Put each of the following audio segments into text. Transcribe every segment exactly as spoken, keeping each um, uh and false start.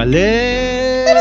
Ale.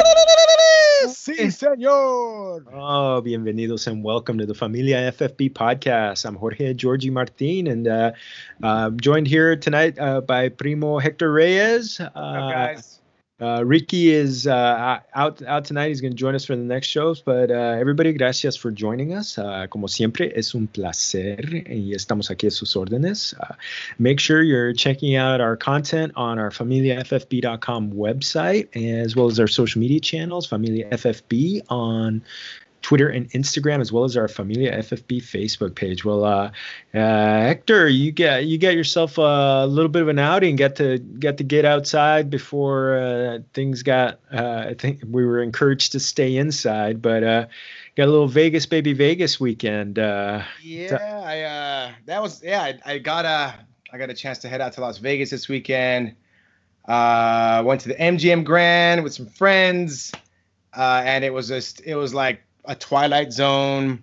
Sí, señor. Oh, bienvenidos and welcome to the Familia F F B podcast. I'm Jorge Georgie Martin, and uh, uh, joined here tonight uh, by Primo Hector Reyes. Uh, What's up, guys? Uh, Ricky is uh, out out tonight. He's going to join us for the next shows. But uh, everybody, gracias for joining us. Uh, como siempre, es un placer y estamos aquí a sus órdenes. Uh, make sure you're checking out our content on our familia f f b dot com website, as well as our social media channels, Familia F F B on Twitter and Instagram, as well as our Familia F F B Facebook page. Well, uh, uh, Hector, you get you get yourself a little bit of an outing. Get to get to get outside before uh, things got. Uh, I think we were encouraged to stay inside, but uh, got a little Vegas, baby, Vegas weekend. Uh, yeah, I uh, that was yeah. I, I got a I got a chance to head out to Las Vegas this weekend. Uh, went to the M G M Grand with some friends, uh, and it was just it was like a Twilight Zone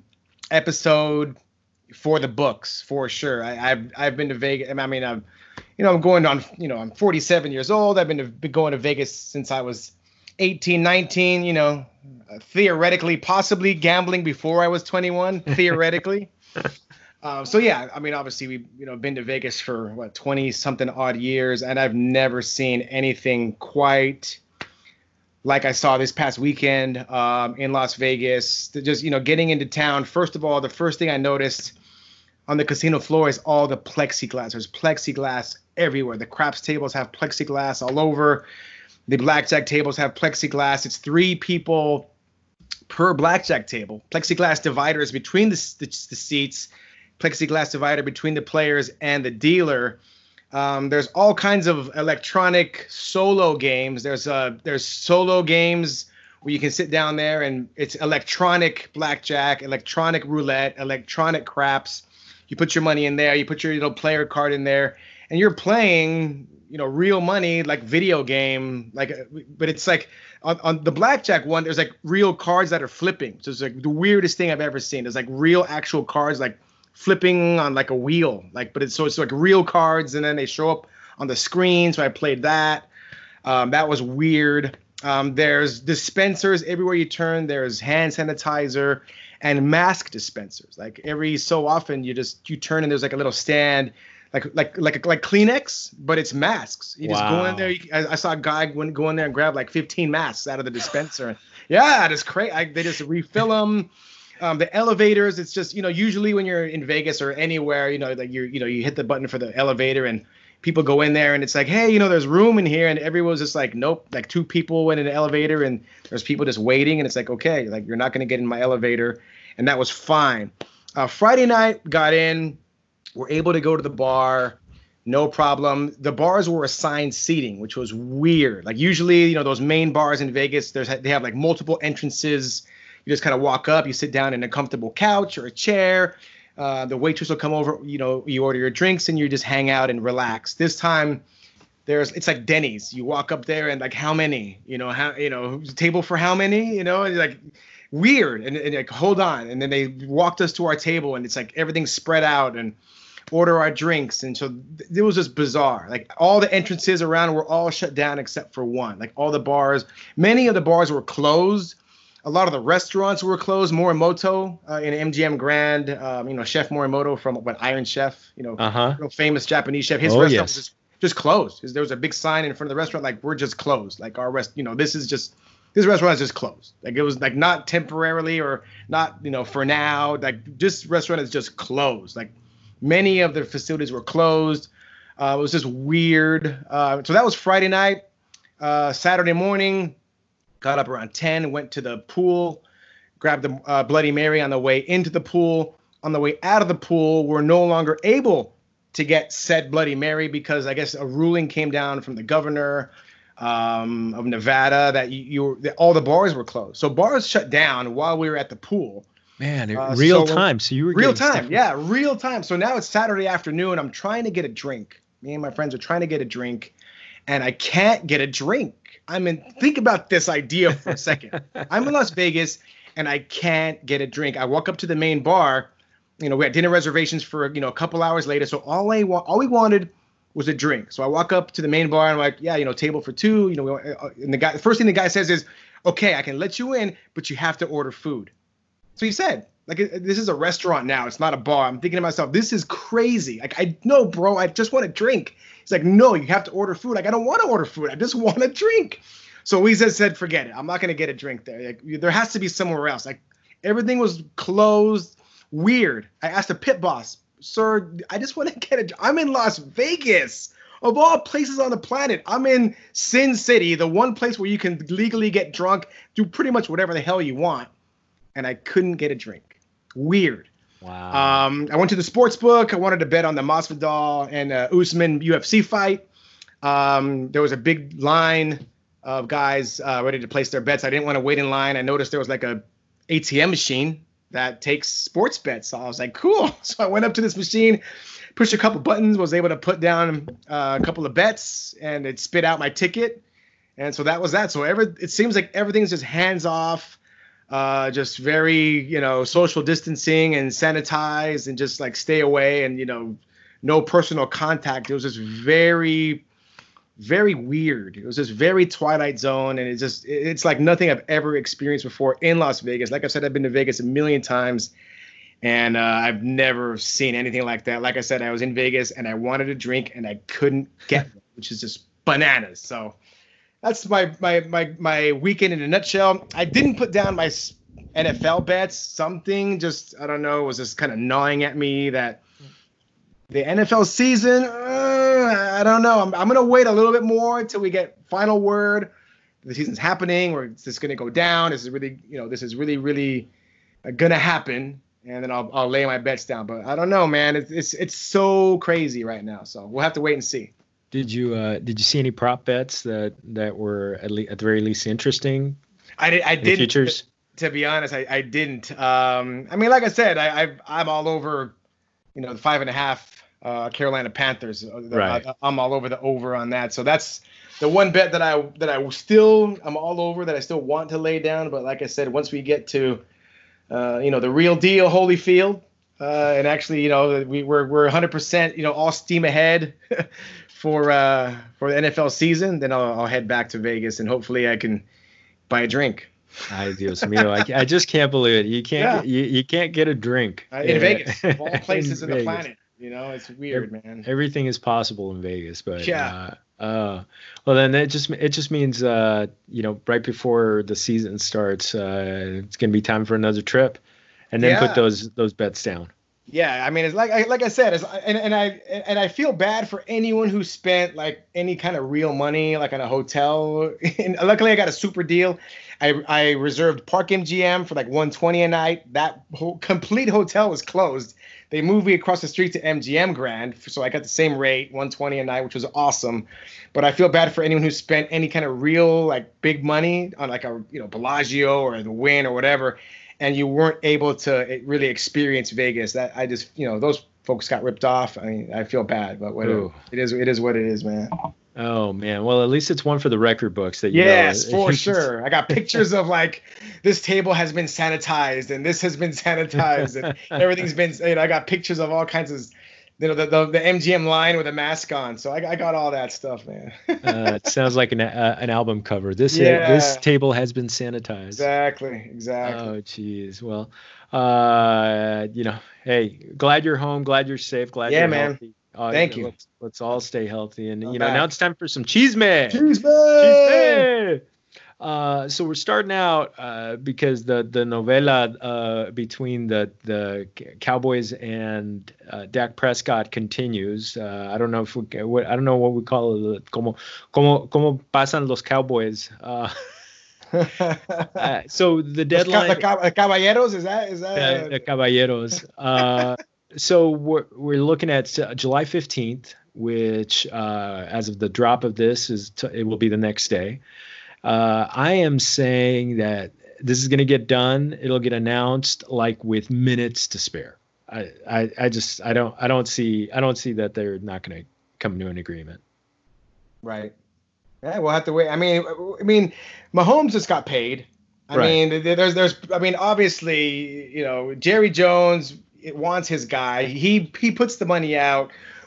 episode for the books, for sure. I, I've I've been to Vegas. I mean, I'm, you know, I'm going on. You know, I'm forty-seven years old. I've been, to, been going to Vegas since I was eighteen, nineteen. You know, uh, theoretically, possibly gambling before I was twenty-one. Theoretically. um, so yeah, I mean, obviously, we you know been to Vegas for what twenty something odd years, and I've never seen anything quite like I saw this past weekend um, in Las Vegas. Just, you know, getting into town. First of all, the first thing I noticed on the casino floor is all the plexiglass. There's plexiglass everywhere. The craps tables have plexiglass all over. The blackjack tables have plexiglass. It's three people per blackjack table. Plexiglass dividers between the, the, the seats. Plexiglass divider between the players and the dealer. Um, there's all kinds of electronic solo games. There's uh, there's solo games where you can sit down there and it's electronic blackjack, electronic roulette, electronic craps. You put your money in there, you put your little player card in there, and you're playing, you know, real money, like video game, like. But it's like on, on the blackjack one, there's like real cards that are flipping. So it's like the weirdest thing I've ever seen. There's like real actual cards, like flipping on like a wheel, like, but it's so it's like real cards, and then they show up on the screen. So I played that. Um, that was weird. Um, there's dispensers everywhere you turn. There's hand sanitizer and mask dispensers. Like every so often, you just you turn and there's like a little stand, like like like like Kleenex, but it's masks. You just Wow. go in there. You, I, I saw a guy went go in there and grab like fifteen masks out of the dispenser. Yeah, it's crazy. They just refill them. Um, the elevators, it's just, you know, usually when you're in Vegas or anywhere, you know, like you you know, you hit the button for the elevator and people go in there and it's like, hey, you know, there's room in here. And everyone's just like, nope, like two people went in the elevator and there's people just waiting. And it's like, okay, like you're not going to get in my elevator. And that was fine. Uh, Friday night, got in, we're able to go to the bar. No problem. The bars were assigned seating, which was weird. Like usually, you know, those main bars in Vegas, there's they have like multiple entrances. You just kind of walk up, you sit down in a comfortable couch or a chair. Uh, the waitress will come over, you know, you order your drinks and you just hang out and relax. This time, there's it's like Denny's. You walk up there and like, how many? You know, how you know, table for how many? You know, and like weird. And, and like, hold on. And then they walked us to our table and it's like everything's spread out and order our drinks. And so th- it was just bizarre. Like all the entrances around were all shut down except for one. Like all the bars, many of the bars were closed. A lot of the restaurants were closed. Morimoto uh, in M G M Grand, um, you know, Chef Morimoto from what Iron Chef, you know, Uh-huh. real famous Japanese chef. His Oh, restaurant yes. was just, just closed. There was a big sign in front of the restaurant like, we're just closed. Like our rest, you know, this is just, this restaurant is just closed. Like it was like not temporarily or not, you know, for now. Like this restaurant is just closed. Like many of the facilities were closed. Uh, it was just weird. Uh, so that was Friday night. Uh, Saturday morning, got up around ten, went to the pool, grabbed the uh, Bloody Mary on the way into the pool. On the way out of the pool, we're no longer able to get said Bloody Mary because I guess a ruling came down from the governor um, of Nevada that you, you that all the bars were closed. So bars shut down while we were at the pool. Man, Uh, real so- time. So you were Real getting time, stuff- yeah, real time. So now it's Saturday afternoon. I'm trying to get a drink. Me and my friends are trying to get a drink, and I can't get a drink. I mean, think about this idea for a second. I'm in Las Vegas, and I can't get a drink. I walk up to the main bar. You know, we had dinner reservations for you know a couple hours later. So all I wa- all we wanted was a drink. So I walk up to the main bar and I'm like, yeah, you know, table for two. You know, we want, uh, and the guy, the first thing the guy says is, okay, I can let you in, but you have to order food. So he said, like, this is a restaurant now. It's not a bar. I'm thinking to myself, this is crazy. Like, I no, bro, I just want a drink. He's like, no, you have to order food. Like, I don't want to order food. I just want a drink. So we just said, forget it. I'm not gonna get a drink there. Like, there has to be somewhere else. Like, everything was closed. Weird. I asked the pit boss, sir, I just want to get a. I'm in Las Vegas, of all places on the planet. I'm in Sin City, the one place where you can legally get drunk, do pretty much whatever the hell you want, and I couldn't get a drink. Weird. Wow. Um, I went to the sports book. I wanted to bet on the Masvidal and uh, Usman U F C fight. Um, there was a big line of guys uh, ready to place their bets. I didn't want to wait in line. I noticed there was like a A T M machine that takes sports bets. So I was like, cool. So I went up to this machine, pushed a couple buttons, was able to put down uh, a couple of bets, and it spit out my ticket. And so that was that. So every, it seems like everything's just hands off, uh, just very, you know, social distancing and sanitized and just like stay away and, you know, no personal contact. It was just very, very weird. It was just very Twilight Zone, and it's just it's like nothing I've ever experienced before in Las Vegas. Like I said, I've been to Vegas a million times, and uh, I've never seen anything like that. Like I said, I was in Vegas and I wanted a drink and I couldn't get one, which is just bananas. So that's my my my my weekend in a nutshell. I didn't put down my N F L bets. Something just I don't know was just kind of gnawing at me that the N F L season. Uh, I don't know. I'm, I'm going to wait a little bit more until we get final word. The season's happening, or is this going to go down? This is really, you know, this is really, really going to happen. And then I'll, I'll lay my bets down. But I don't know, man. It's, it's, it's so crazy right now. So we'll have to wait and see. Did you, uh, did you see any prop bets that, that were at, le- at the very least interesting? I did. I didn't. Futures? To, to be honest, I, I didn't. Um, I mean, like I said, I, I've, I'm all over, you know, the five and a half. Uh, Carolina Panthers. Right. I, I'm all over the over on that. So that's the one bet that I that I still I'm all over that I still want to lay down. But like I said, once we get to uh, you know the real deal, Holyfield, uh, and actually you know we we're we're one hundred percent you know all steam ahead for uh, for the N F L season, then I'll, I'll head back to Vegas and hopefully I can buy a drink. Ay, Dios mío. I, I just can't believe it. You can't Yeah. you, you can't get a drink Uh, in uh, Vegas, of all places in, in the Vegas. planet. You know, it's weird, man. Everything is possible in Vegas, but Yeah. uh, uh, well, then it just it just means uh, you know right before the season starts, uh, it's gonna be time for another trip, and then Yeah. put those those bets down. Yeah, I mean, it's like I, like I said, it's, and and I and I feel bad for anyone who spent like any kind of real money, like on a hotel. And luckily, I got a super deal. I I reserved Park M G M for like one twenty a night. That whole complete hotel was closed. They moved me across the street to M G M Grand, so I got the same rate, one twenty a night, which was awesome. But I feel bad for anyone who spent any kind of real like big money on like a you know Bellagio or the Wynn or whatever, and you weren't able to really experience Vegas. That I just you know those folks got ripped off. I mean, I feel bad, but whatever. Ooh. It is it is what it is, man. Oh man, well at least it's one for the record books that you Yes, know. for sure. I got pictures of like this table has been sanitized and this has been sanitized and everything's been. You know, I got pictures of all kinds of, you know, the the, the M G M line with a mask on. So I, I got all that stuff, man. uh, it sounds like an uh, an album cover. This Yeah. this table has been sanitized. Exactly, exactly. Oh geez. Well, uh, you know, hey, glad you're home. Glad you're safe. Glad Yeah, you're man. healthy. Uh, Thank you. Let's, let's all stay healthy. And I'm you know, back. now it's time for some cheese man. Cheese man! Uh, so we're starting out uh, because the the novela uh, between the the Cowboys and uh, Dak Prescott continues. Uh, I don't know if we, what I don't know what we call it. Como como como pasan los Cowboys. Uh, uh, so the deadline. The, ca- the caballeros is that is that? Uh, the Caballeros. Uh, so we're we're looking at uh, July fifteenth, which uh, as of the drop of this is t- it will be the next day. Uh, I am saying that this is going to get done. It'll get announced like with minutes to spare. I, I, I just I don't I don't see I don't see that they're not going to come to an agreement. Right. Yeah, we'll have to wait. I mean, I mean, Mahomes just got paid. I Right. mean, there's there's I mean, obviously, you know, Jerry Jones wants his guy. He he puts the money out.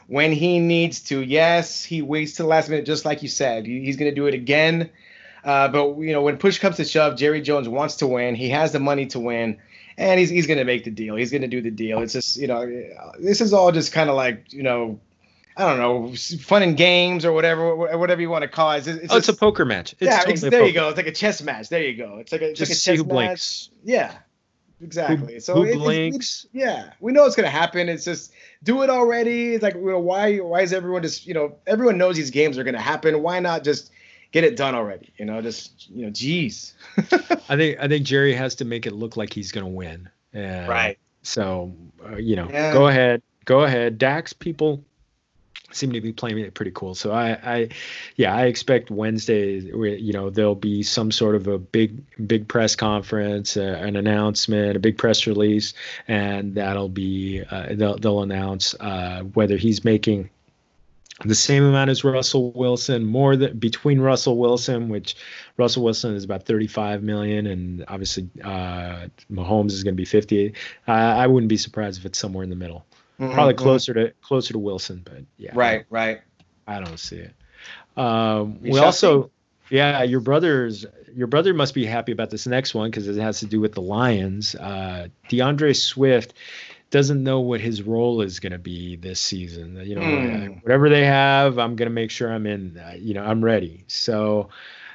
when he needs to. Yes, he waits to the last minute, just like you said. He, he's going to do it again. Uh, but, you know, when push comes to shove, Jerry Jones wants to win. He has the money to win. And he's he's going to make the deal. He's going to do the deal. It's just, you know, this is all just kind of like, you know, I don't know, fun and games or whatever, whatever you want to call it. It's, it's, oh, just, it's a poker match. It's yeah, totally there poker. you go. It's like a chess match. There you go. It's like a, it's just like a see chess who match. blinks. Yeah, exactly. Who, so who it, it's, blinks? it's, yeah, we know it's going to happen. It's just do it already. It's like, you know, why why is everyone just, you know, everyone knows these games are going to happen. Why not just get it done already? You know, just, you know, geez. I think I think Jerry has to make it look like he's going to win. And right. So, uh, you know, yeah. go ahead. Go ahead. Dax people seem to be playing it pretty cool. So I, I, yeah, I expect Wednesday, you know, there'll be some sort of a big, big press conference, uh, an announcement, a big press release, and that'll be, uh, they'll, they'll announce uh, whether he's making the same amount as Russell Wilson, more than between Russell Wilson, which Russell Wilson is about thirty-five million, and obviously uh, Mahomes is going to be fifty. Uh, I wouldn't be surprised if it's somewhere in the middle, mm-hmm, probably closer mm-hmm. to closer to Wilson, but yeah, right, I right. I don't see it. Um, we also, see. yeah, your brother's your brother must be happy about this next one because it has to do with the Lions. Uh, DeAndre Swift doesn't know what his role is going to be this season. You know, mm. whatever they have, I'm going to make sure I'm in, uh, you know, I'm ready. So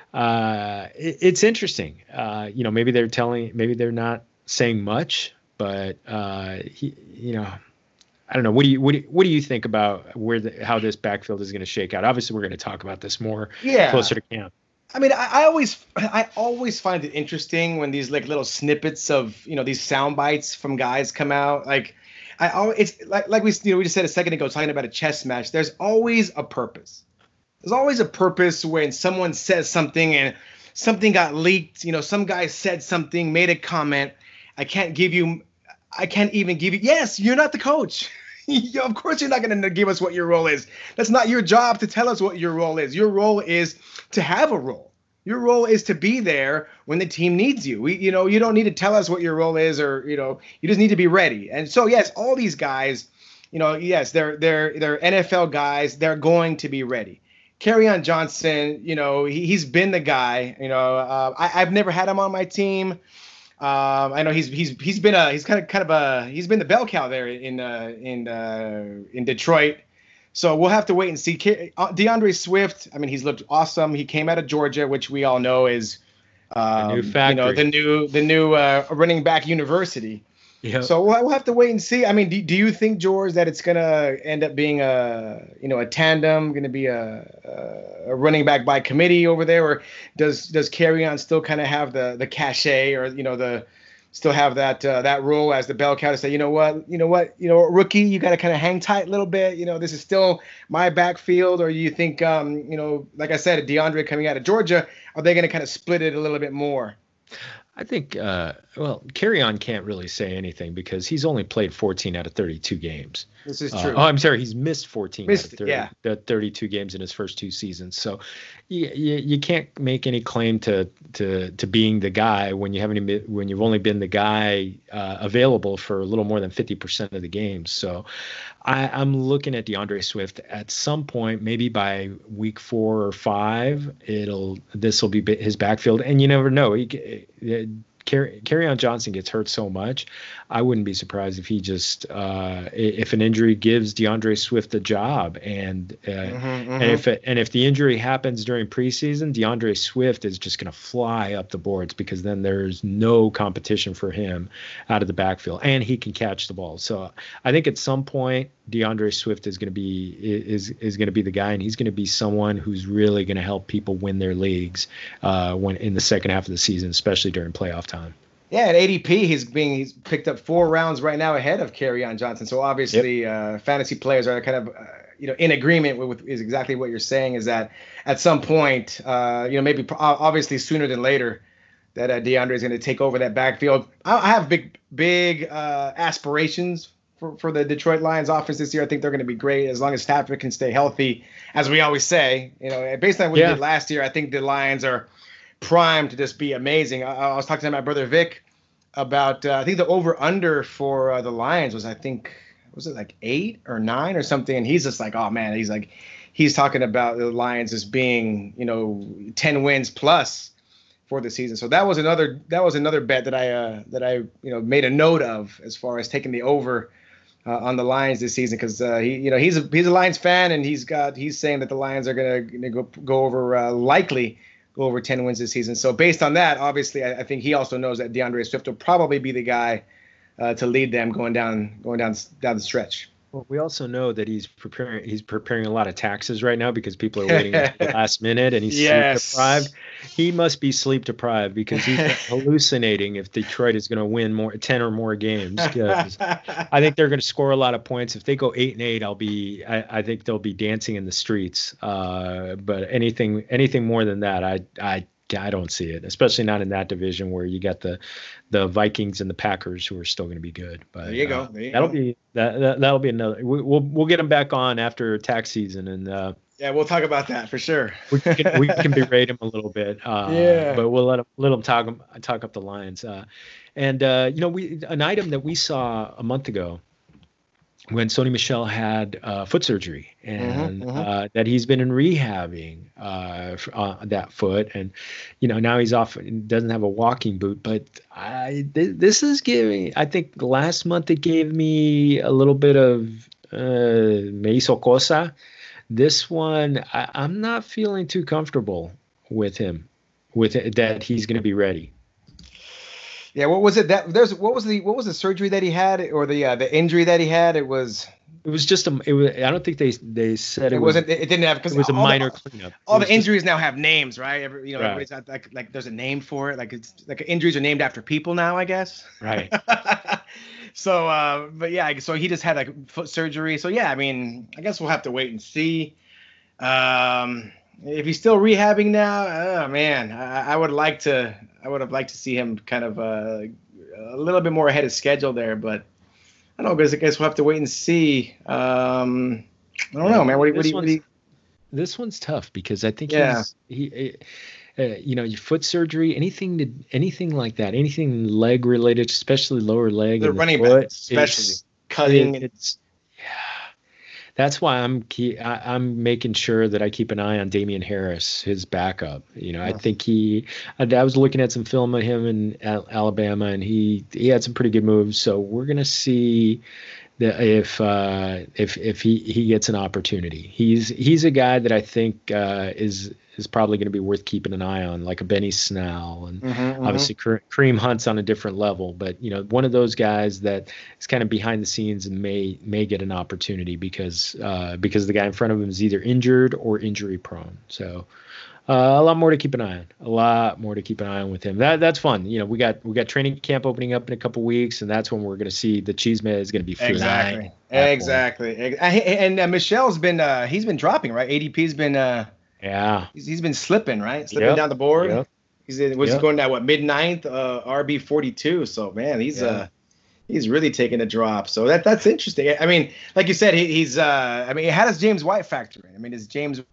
uh, it, it's interesting. Uh, you know, maybe they're telling, maybe they're not saying much, but uh, he, you know, I don't know. What do you, what do you, what do you think about where the, how this backfield is going to shake out? Obviously we're going to talk about this more yeah. closer to camp. I mean, I, I always, I always find it interesting when these like little snippets of, you know, these sound bites from guys come out. Like, I always, it's like, like we, you know, we just said a second ago, talking about a chess match. There's always a purpose. There's always a purpose when someone says something and something got leaked. You know, some guy said something, made a comment. I can't give you, I can't even give you. Yes, you're not the coach. Of course, you're not going to give us what your role is. That's not your job to tell us what your role is. Your role is to have a role. Your role is to be there when the team needs you. We, you know, you don't need to tell us what your role is, or, you know, you just need to be ready. And so, yes, all these guys, you know, yes, they're they're they're N F L guys. They're going to be ready. Kerryon Johnson, you know, he, he's been the guy. You know, uh, I, I've never had him on my team. Um, I know he's he's he's been a he's kind of kind of a he's been the bell cow there in uh, in uh, in Detroit. So we'll have to wait and see. DeAndre Swift, I mean, he's looked awesome. He came out of Georgia, which we all know is um, the new factory. You know, the new the new uh, running back university. Yep. So we'll, we'll have to wait and see. I mean, do, do you think, George, that it's gonna end up being a you know a tandem, going to be a, a running back by committee over there, or does does Kerryon still kind of have the the cachet, or you know the still have that uh, that role as the bell cow to say, you know what, you know what, you know, rookie, you got to kind of hang tight a little bit. You know, this is still my backfield. Or you think, um, you know, like I said, DeAndre coming out of Georgia, are they going to kind of split it a little bit more? I think, uh, well, Kerryon can't really say anything because he's only played fourteen out of thirty-two games. This is true. Uh, oh, I'm sorry. He's missed fourteen missed, out of thirty, yeah. the thirty-two games in his first two seasons. So you, you, you can't make any claim to, to, to being the guy when you haven't even, when you've only been the guy uh, available for a little more than fifty percent of the games. So I, I'm looking at DeAndre Swift at some point, maybe by week four or five, it'll, this will be his backfield. And you never know. He, he, Kerryon Johnson gets hurt so much, I wouldn't be surprised if he just uh, if an injury gives DeAndre Swift a job, and uh, mm-hmm, mm-hmm. and if it, and if the injury happens during preseason, DeAndre Swift is just going to fly up the boards because then there's no competition for him out of the backfield, and he can catch the ball. So I think at some point DeAndre Swift is going to be is is going to be the guy, and he's going to be someone who's really going to help people win their leagues uh, when in the second half of the season, especially during playoff time. Yeah, at A D P, he's being he's picked up four rounds right now ahead of Kerryon Johnson. So obviously, yep. uh, fantasy players are kind of uh, you know in agreement with, with is exactly what you're saying. Is that at some point, uh, you know, maybe obviously sooner than later, that uh, DeAndre is going to take over that backfield. I, I have big big uh, aspirations for, for the Detroit Lions offense this year. I think they're going to be great as long as Stafford can stay healthy. As we always say, you know, based on what yeah. he did last year, I think the Lions are primed to just be amazing. I, I was talking to my brother Vic about uh, I think the over under for uh, the Lions was I think was it like eight or nine or something? And he's just like, oh man, he's like, he's talking about the Lions as being, you know, ten wins plus for the season. So that was another that was another bet that I uh, that I you know made a note of as far as taking the over uh, on the Lions this season, because uh, he you know he's a he's a Lions fan, and he's got he's saying that the Lions are gonna, gonna go go over uh, likely go over ten wins this season. So based on that, obviously, I, I think he also knows that DeAndre Swift will probably be the guy uh, to lead them going down going down down the stretch. Well, we also know that he's preparing he's preparing a lot of taxes right now because people are waiting until the last minute, and he's yes. sleep deprived. He must be sleep deprived because he's hallucinating if Detroit is going to win more ten or more games. I think they're going to score a lot of points. If they go eight and eight, I'll be I, I think they'll be dancing in the streets. Uh, but anything anything more than that, I I I don't see it, especially not in that division where you got the the Vikings and the Packers who are still going to be good. But there you uh, go. There you that'll go. be that, that that'll be another. We, we'll we'll get them back on after tax season, and uh, yeah, we'll talk about that for sure. we can we can berate them a little bit. Uh, yeah, but we'll let them let them talk them talk up the Lions. Uh, and uh, you know, we an item that we saw a month ago when Sony Michel had uh, foot surgery, and mm-hmm, mm-hmm. Uh, that he's been in rehabbing uh, uh, that foot, and you know now he's off, doesn't have a walking boot. But I th- this is giving. I think last month it gave me a little bit of uh, me hizo cosa. This one I, I'm not feeling too comfortable with him, with it, that he's going to be ready. Yeah, what was it that there's what was the what was the surgery that he had, or the uh, the injury that he had? It was it was just a it was I don't think they they said it, it wasn't was, it didn't have because it was a minor the, cleanup. All the injuries just, now have names, right? Every, you know, right. everybody's got, like like there's a name for it. Like it's like injuries are named after people now, I guess. Right. so, uh, but yeah, so he just had like foot surgery. So yeah, I mean, I guess we'll have to wait and see. Um, if he's still rehabbing now, oh man, I, I would like to. I would have liked to see him kind of uh, a little bit more ahead of schedule there, but I don't know. Guys, I guess we'll have to wait and see. Um, I don't know, man. What, what, do you, what do you? This one's tough because I think yeah. he's he, uh, you know, your foot surgery, anything to anything like that, anything leg related, especially lower leg. The and running the foot, back, especially cutting. It, it's yeah. That's why I'm key, I, I'm making sure that I keep an eye on Damian Harris, his backup. You know, yeah. I think he. I, I was looking at some film of him in Al- Alabama, and he he had some pretty good moves. So we're gonna see that if uh, if if he, he gets an opportunity. He's he's a guy that I think uh, is is probably going to be worth keeping an eye on, like a Benny Snell, and mm-hmm, obviously mm-hmm. Kareem Hunt's on a different level. But you know, one of those guys that is kind of behind the scenes and may may get an opportunity because uh, because the guy in front of him is either injured or injury prone. So uh, a lot more to keep an eye on. A lot more to keep an eye on with him. That that's fun. You know, we got we got training camp opening up in a couple weeks, and that's when we're going to see the Cheeseman is going to be flying. Exactly. Exactly. And uh, Michel's been uh, he's been dropping, right? A D P's been. Uh, Yeah, he's, he's been slipping, right? Slipping yep. down the board. Yep. He's in, was yep. he going down what mid ninth, uh, R B forty-two. So man, he's yeah. uh he's really taking a drop. So that that's interesting. I mean, like you said, he, he's uh I mean, how does James White factor in? I mean, is James?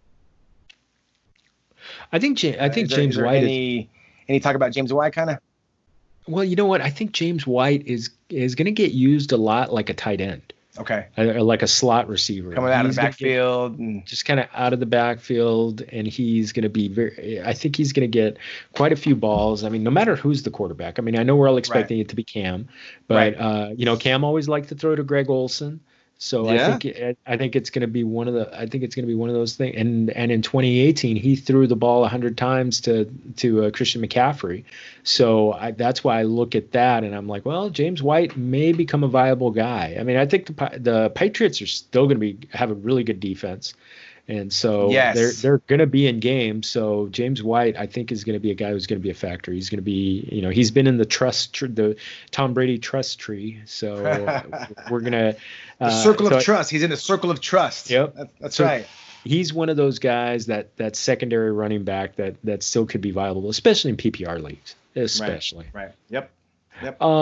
I think I think there, James is White. Any is, any talk about James White kind of? Well, you know what? I think James White is is going to get used a lot like a tight end. Okay. Or like a slot receiver. Coming out he's of the backfield. And... Just kind of out of the backfield. And he's going to be very, I think he's going to get quite a few balls. I mean, no matter who's the quarterback. I mean, I know we're all expecting right. it to be Cam. But, right. uh, you know, Cam always liked to throw to Greg Olsen. So yeah. I think it, I think it's going to be one of the I think it's going to be one of those things. And and in twenty eighteen he threw the ball a hundred times to to uh, Christian McCaffrey. So I, that's why I look at that and I'm like, well, James White may become a viable guy. I mean, I think the the Patriots are still going to be have a really good defense. And so yes. they're they're going to be in games. So James White, I think, is going to be a guy who's going to be a factor. He's going to be, you know, he's been in the trust, tr- the Tom Brady trust tree. So we're going to uh, the circle so, of trust. He's in the circle of trust. Yep, that's, that's so right. He's one of those guys that that secondary running back that that still could be viable, especially in P P R leagues, especially. Right. right. Yep. Yep. Um.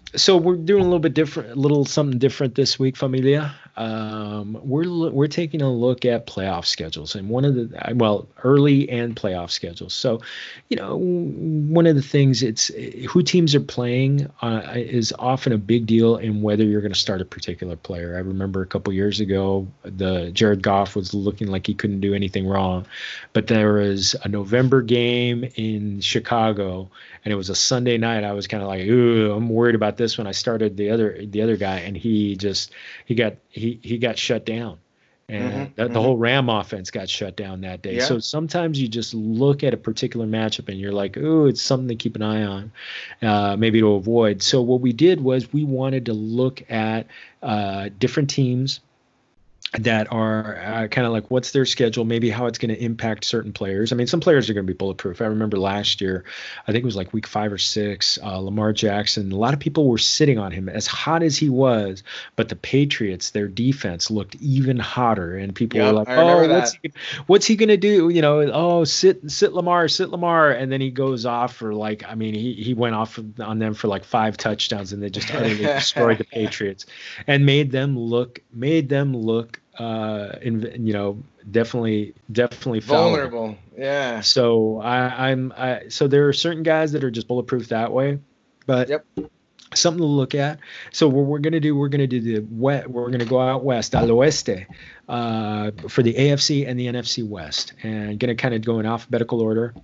So we're doing a little bit different, a little something different this week, Familia. Um, we're lo- we're taking a look at playoff schedules, and one of the well, early and playoff schedules. So, you know, one of the things it's who teams are playing uh, is often a big deal in whether you're going to start a particular player. I remember a couple years ago, the Jared Goff was looking like he couldn't do anything wrong, but there was a November game in Chicago, and it was a Sunday night. I was kind of like, ooh, I'm worried about this when I started the other the other guy, and he just he got he he got shut down, and Mm-hmm, the, mm-hmm. the whole Ram offense got shut down that day. Yeah. So sometimes you just look at a particular matchup and you're like, ooh, it's something to keep an eye on, uh, maybe to avoid. So what we did was we wanted to look at uh, different teams that are uh, kind of like what's their schedule, maybe how it's going to impact certain players. I mean, some players are going to be bulletproof. I remember last year, I think it was like week five or six, uh, Lamar Jackson, a lot of people were sitting on him as hot as he was, but the Patriots, their defense looked even hotter, and people Yep, were like, I remember oh, what's that. he, what's he going to do? You know, oh, sit, sit Lamar, sit Lamar. And then he goes off for like, I mean, he, he went off on them for like five touchdowns, and they just utterly destroyed the Patriots and made them look, made them look, uh in, you know definitely definitely vulnerable. Yeah. So I, I'm I so there are certain guys that are just bulletproof that way, but Yep. something to look at. So what we're gonna do, we're gonna do the wet. We're gonna go out west, al oeste, uh, for the A F C and the N F C West, and gonna kind of go in alphabetical order.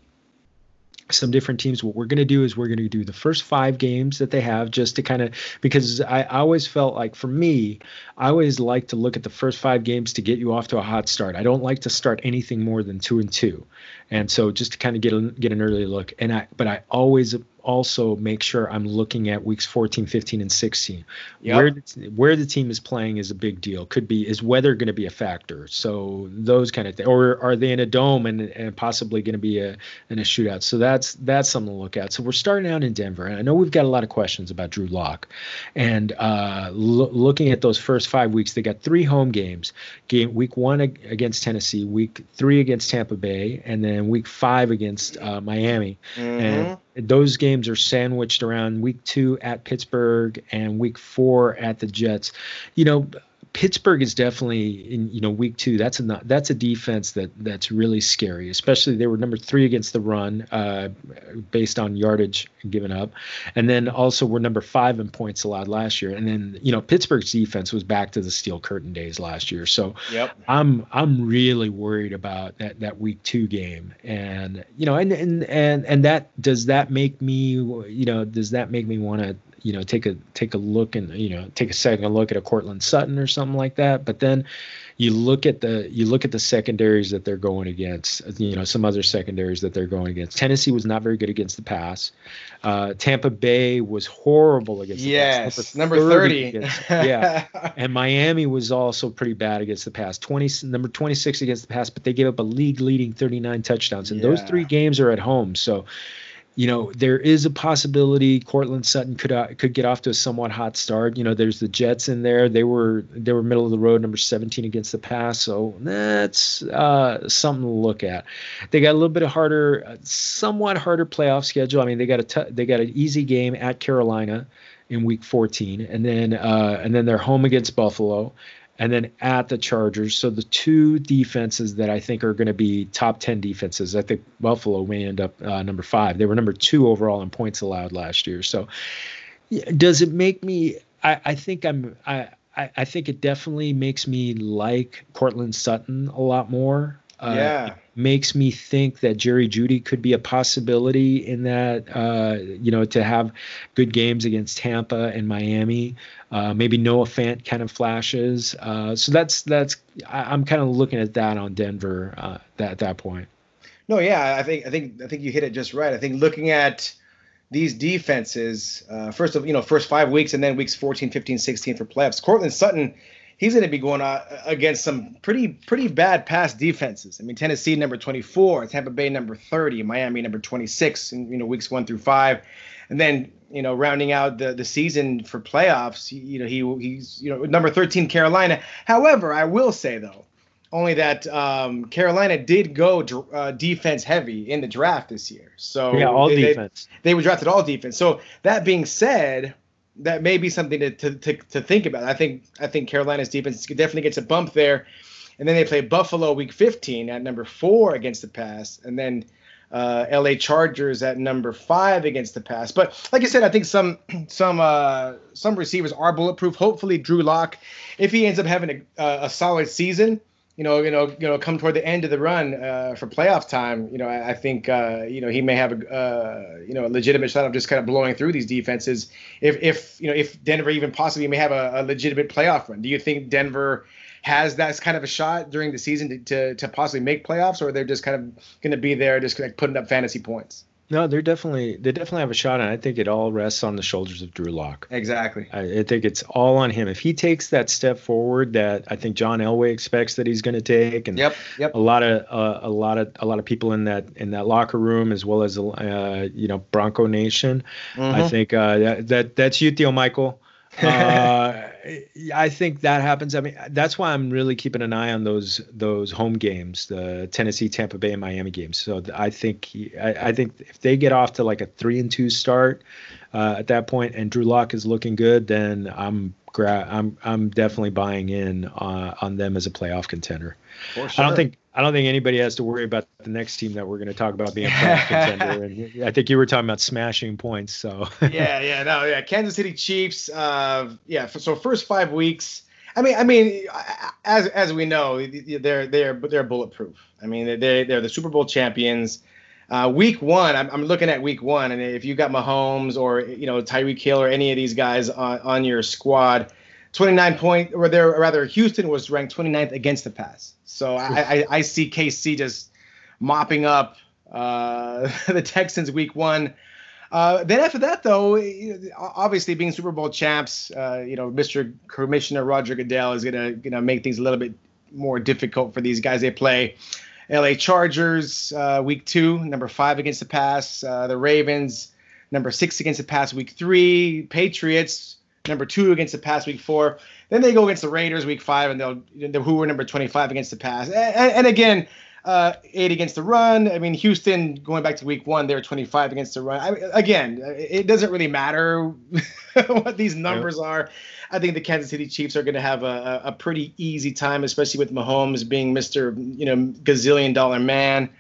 Some different teams. What we're going to do is we're going to do the first five games that they have, just to kind of, because I, I always felt like, for me, I always like to look at the first five games to get you off to a hot start. I don't like to start anything more than two and two, and so just to kind of get a, get an early look. And I, but I always also make sure I'm looking at weeks fourteen, fifteen, and sixteen. Yep. Where the, where the team is playing is a big deal. Could be, is weather going to be a factor? So those kind of things, or are they in a dome and, and possibly going to be a in a shootout? So that's that's something to look at. So we're starting out in Denver, and I know we've got a lot of questions about Drew Lock, and uh, lo- looking at those first five weeks, they got three home games. Game week one against Tennessee, week three against Tampa Bay, and then week five against uh, Miami. Mm-hmm. And those games are sandwiched around week two at Pittsburgh and week four at the Jets. You know, Pittsburgh is definitely in, you know, week two. That's a that's a defense that that's really scary. Especially they were number three against the run, uh, based on yardage given up, and then also we're number five in points allowed last year. And then you know Pittsburgh's defense was back to the steel curtain days last year. So yep. I'm I'm really worried about that that week two game. And you know, and and and and that does that make me you know does that make me want to you know take a take a look and you know take a second look at a Cortland Sutton or something like that? But then you look at the you look at the secondaries that they're going against, you know, some other secondaries that they're going against. Tennessee was not very good against the pass. Uh, Tampa Bay was horrible against the yes, pass. number thirty. Against, yeah, and Miami was also pretty bad against the pass. twenty number twenty-six against the pass, but they gave up a league-leading thirty-nine touchdowns, and yeah. those three games are at home. So, you know, there is a possibility Cortland Sutton could uh, could get off to a somewhat hot start. You know, there's the Jets in there. They were they were middle of the road, number seventeen against the pass. So that's uh, something to look at. They got a little bit of harder, uh, somewhat harder playoff schedule. I mean, they got a t- they got an easy game at Carolina in week fourteen, and then uh, and then they're home against Buffalo, and then at the Chargers. So the two defenses that I think are going to be top ten defenses, I think Buffalo may end up uh, number five. They were number two overall in points allowed last year. So does it make me, I, I think I'm, I, I think it definitely makes me like Cortland Sutton a lot more. Uh, yeah. Makes me think that Jerry Jeudy could be a possibility in that, uh, you know, to have good games against Tampa and Miami. Uh, maybe Noah Fant kind of flashes. Uh, so that's that's I, I'm kind of looking at that on Denver uh, that at that point. No, yeah, I think I think I think you hit it just right. I think looking at these defenses, uh, first of you know first five weeks and then weeks fourteen, fifteen, sixteen for playoffs. Cortland Sutton, he's going to be going uh, against some pretty pretty bad pass defenses. I mean, Tennessee number twenty-four, Tampa Bay number thirty, Miami number twenty-six, in you know weeks one through five, and then you know rounding out the, the season for playoffs, you know he he's you know number thirteen Carolina. However, I will say though, only that um, Carolina did go uh, defense heavy in the draft this year. So yeah, all they, defense. They, they were drafted all defense. So that being said, that may be something to, to to to think about. I think I think Carolina's defense definitely gets a bump there, and then they play Buffalo week fifteen at number four against the pass, and then uh, L A Chargers at number five against the pass. But like I said, I think some some uh, some receivers are bulletproof. Hopefully, Drew Lock, if he ends up having a, a solid season, you know, you know, you know, come toward the end of the run uh, for playoff time, you know, I, I think, uh, you know, he may have a, uh, you know, a legitimate shot of just kind of blowing through these defenses. If, if you know, if Denver even possibly may have a, a legitimate playoff run, do you think Denver has that kind of a shot during the season to, to, to possibly make playoffs, or they're just kind of going to be there just like putting up fantasy points? No, they're definitely they definitely have a shot, and I think it all rests on the shoulders of Drew Lock. Exactly. I, I think it's all on him. If he takes that step forward that I think John Elway expects that he's going to take, and yep, yep. a lot of uh, a lot of a lot of people in that in that locker room, as well as uh, you know Bronco Nation, mm-hmm. I think uh, that, that that's you, Theo Michael. uh, I think that happens. I mean, that's why I'm really keeping an eye on those those home games, the Tennessee, Tampa Bay, and Miami games. So I think he, I, I think if they get off to like a three and two start uh, at that point, and Drew Lock is looking good, then I'm gra- I'm I'm definitely buying in uh, on them as a playoff contender. For sure. I don't think I don't think anybody has to worry about the next team that we're going to talk about being a playoff contender. And I think you were talking about smashing points. So yeah, yeah, no, yeah. Kansas City Chiefs. Uh, yeah. So first five weeks. I mean, I mean, as as we know, they're they're they're bulletproof. I mean, they're they're the Super Bowl champions. Uh, week one, I'm, I'm looking at week one, and if you got Mahomes or you know Tyreek Hill or any of these guys on, on your squad, twenty-nine point, or they're rather Houston was ranked twenty-ninth against the pass. So I, I, I see K C just mopping up uh, the Texans week one. Uh, then after that, though, obviously being Super Bowl champs, uh, you know, Mister Commissioner Roger Goodell is gonna gonna make things a little bit more difficult for these guys. They play L A Chargers uh, week two, number five against the pass. Uh, the Ravens, number six against the pass week three. Patriots, number two against the pass week four. Then they go against the Raiders week five, and they'll who were number twenty-five against the pass. And, and again, uh, eight against the run. I mean, Houston going back to week one, they were twenty-five against the run. I mean, again, it doesn't really matter what these numbers yeah. are. I think the Kansas City Chiefs are going to have a, a pretty easy time, especially with Mahomes being Mister you know gazillion dollar man.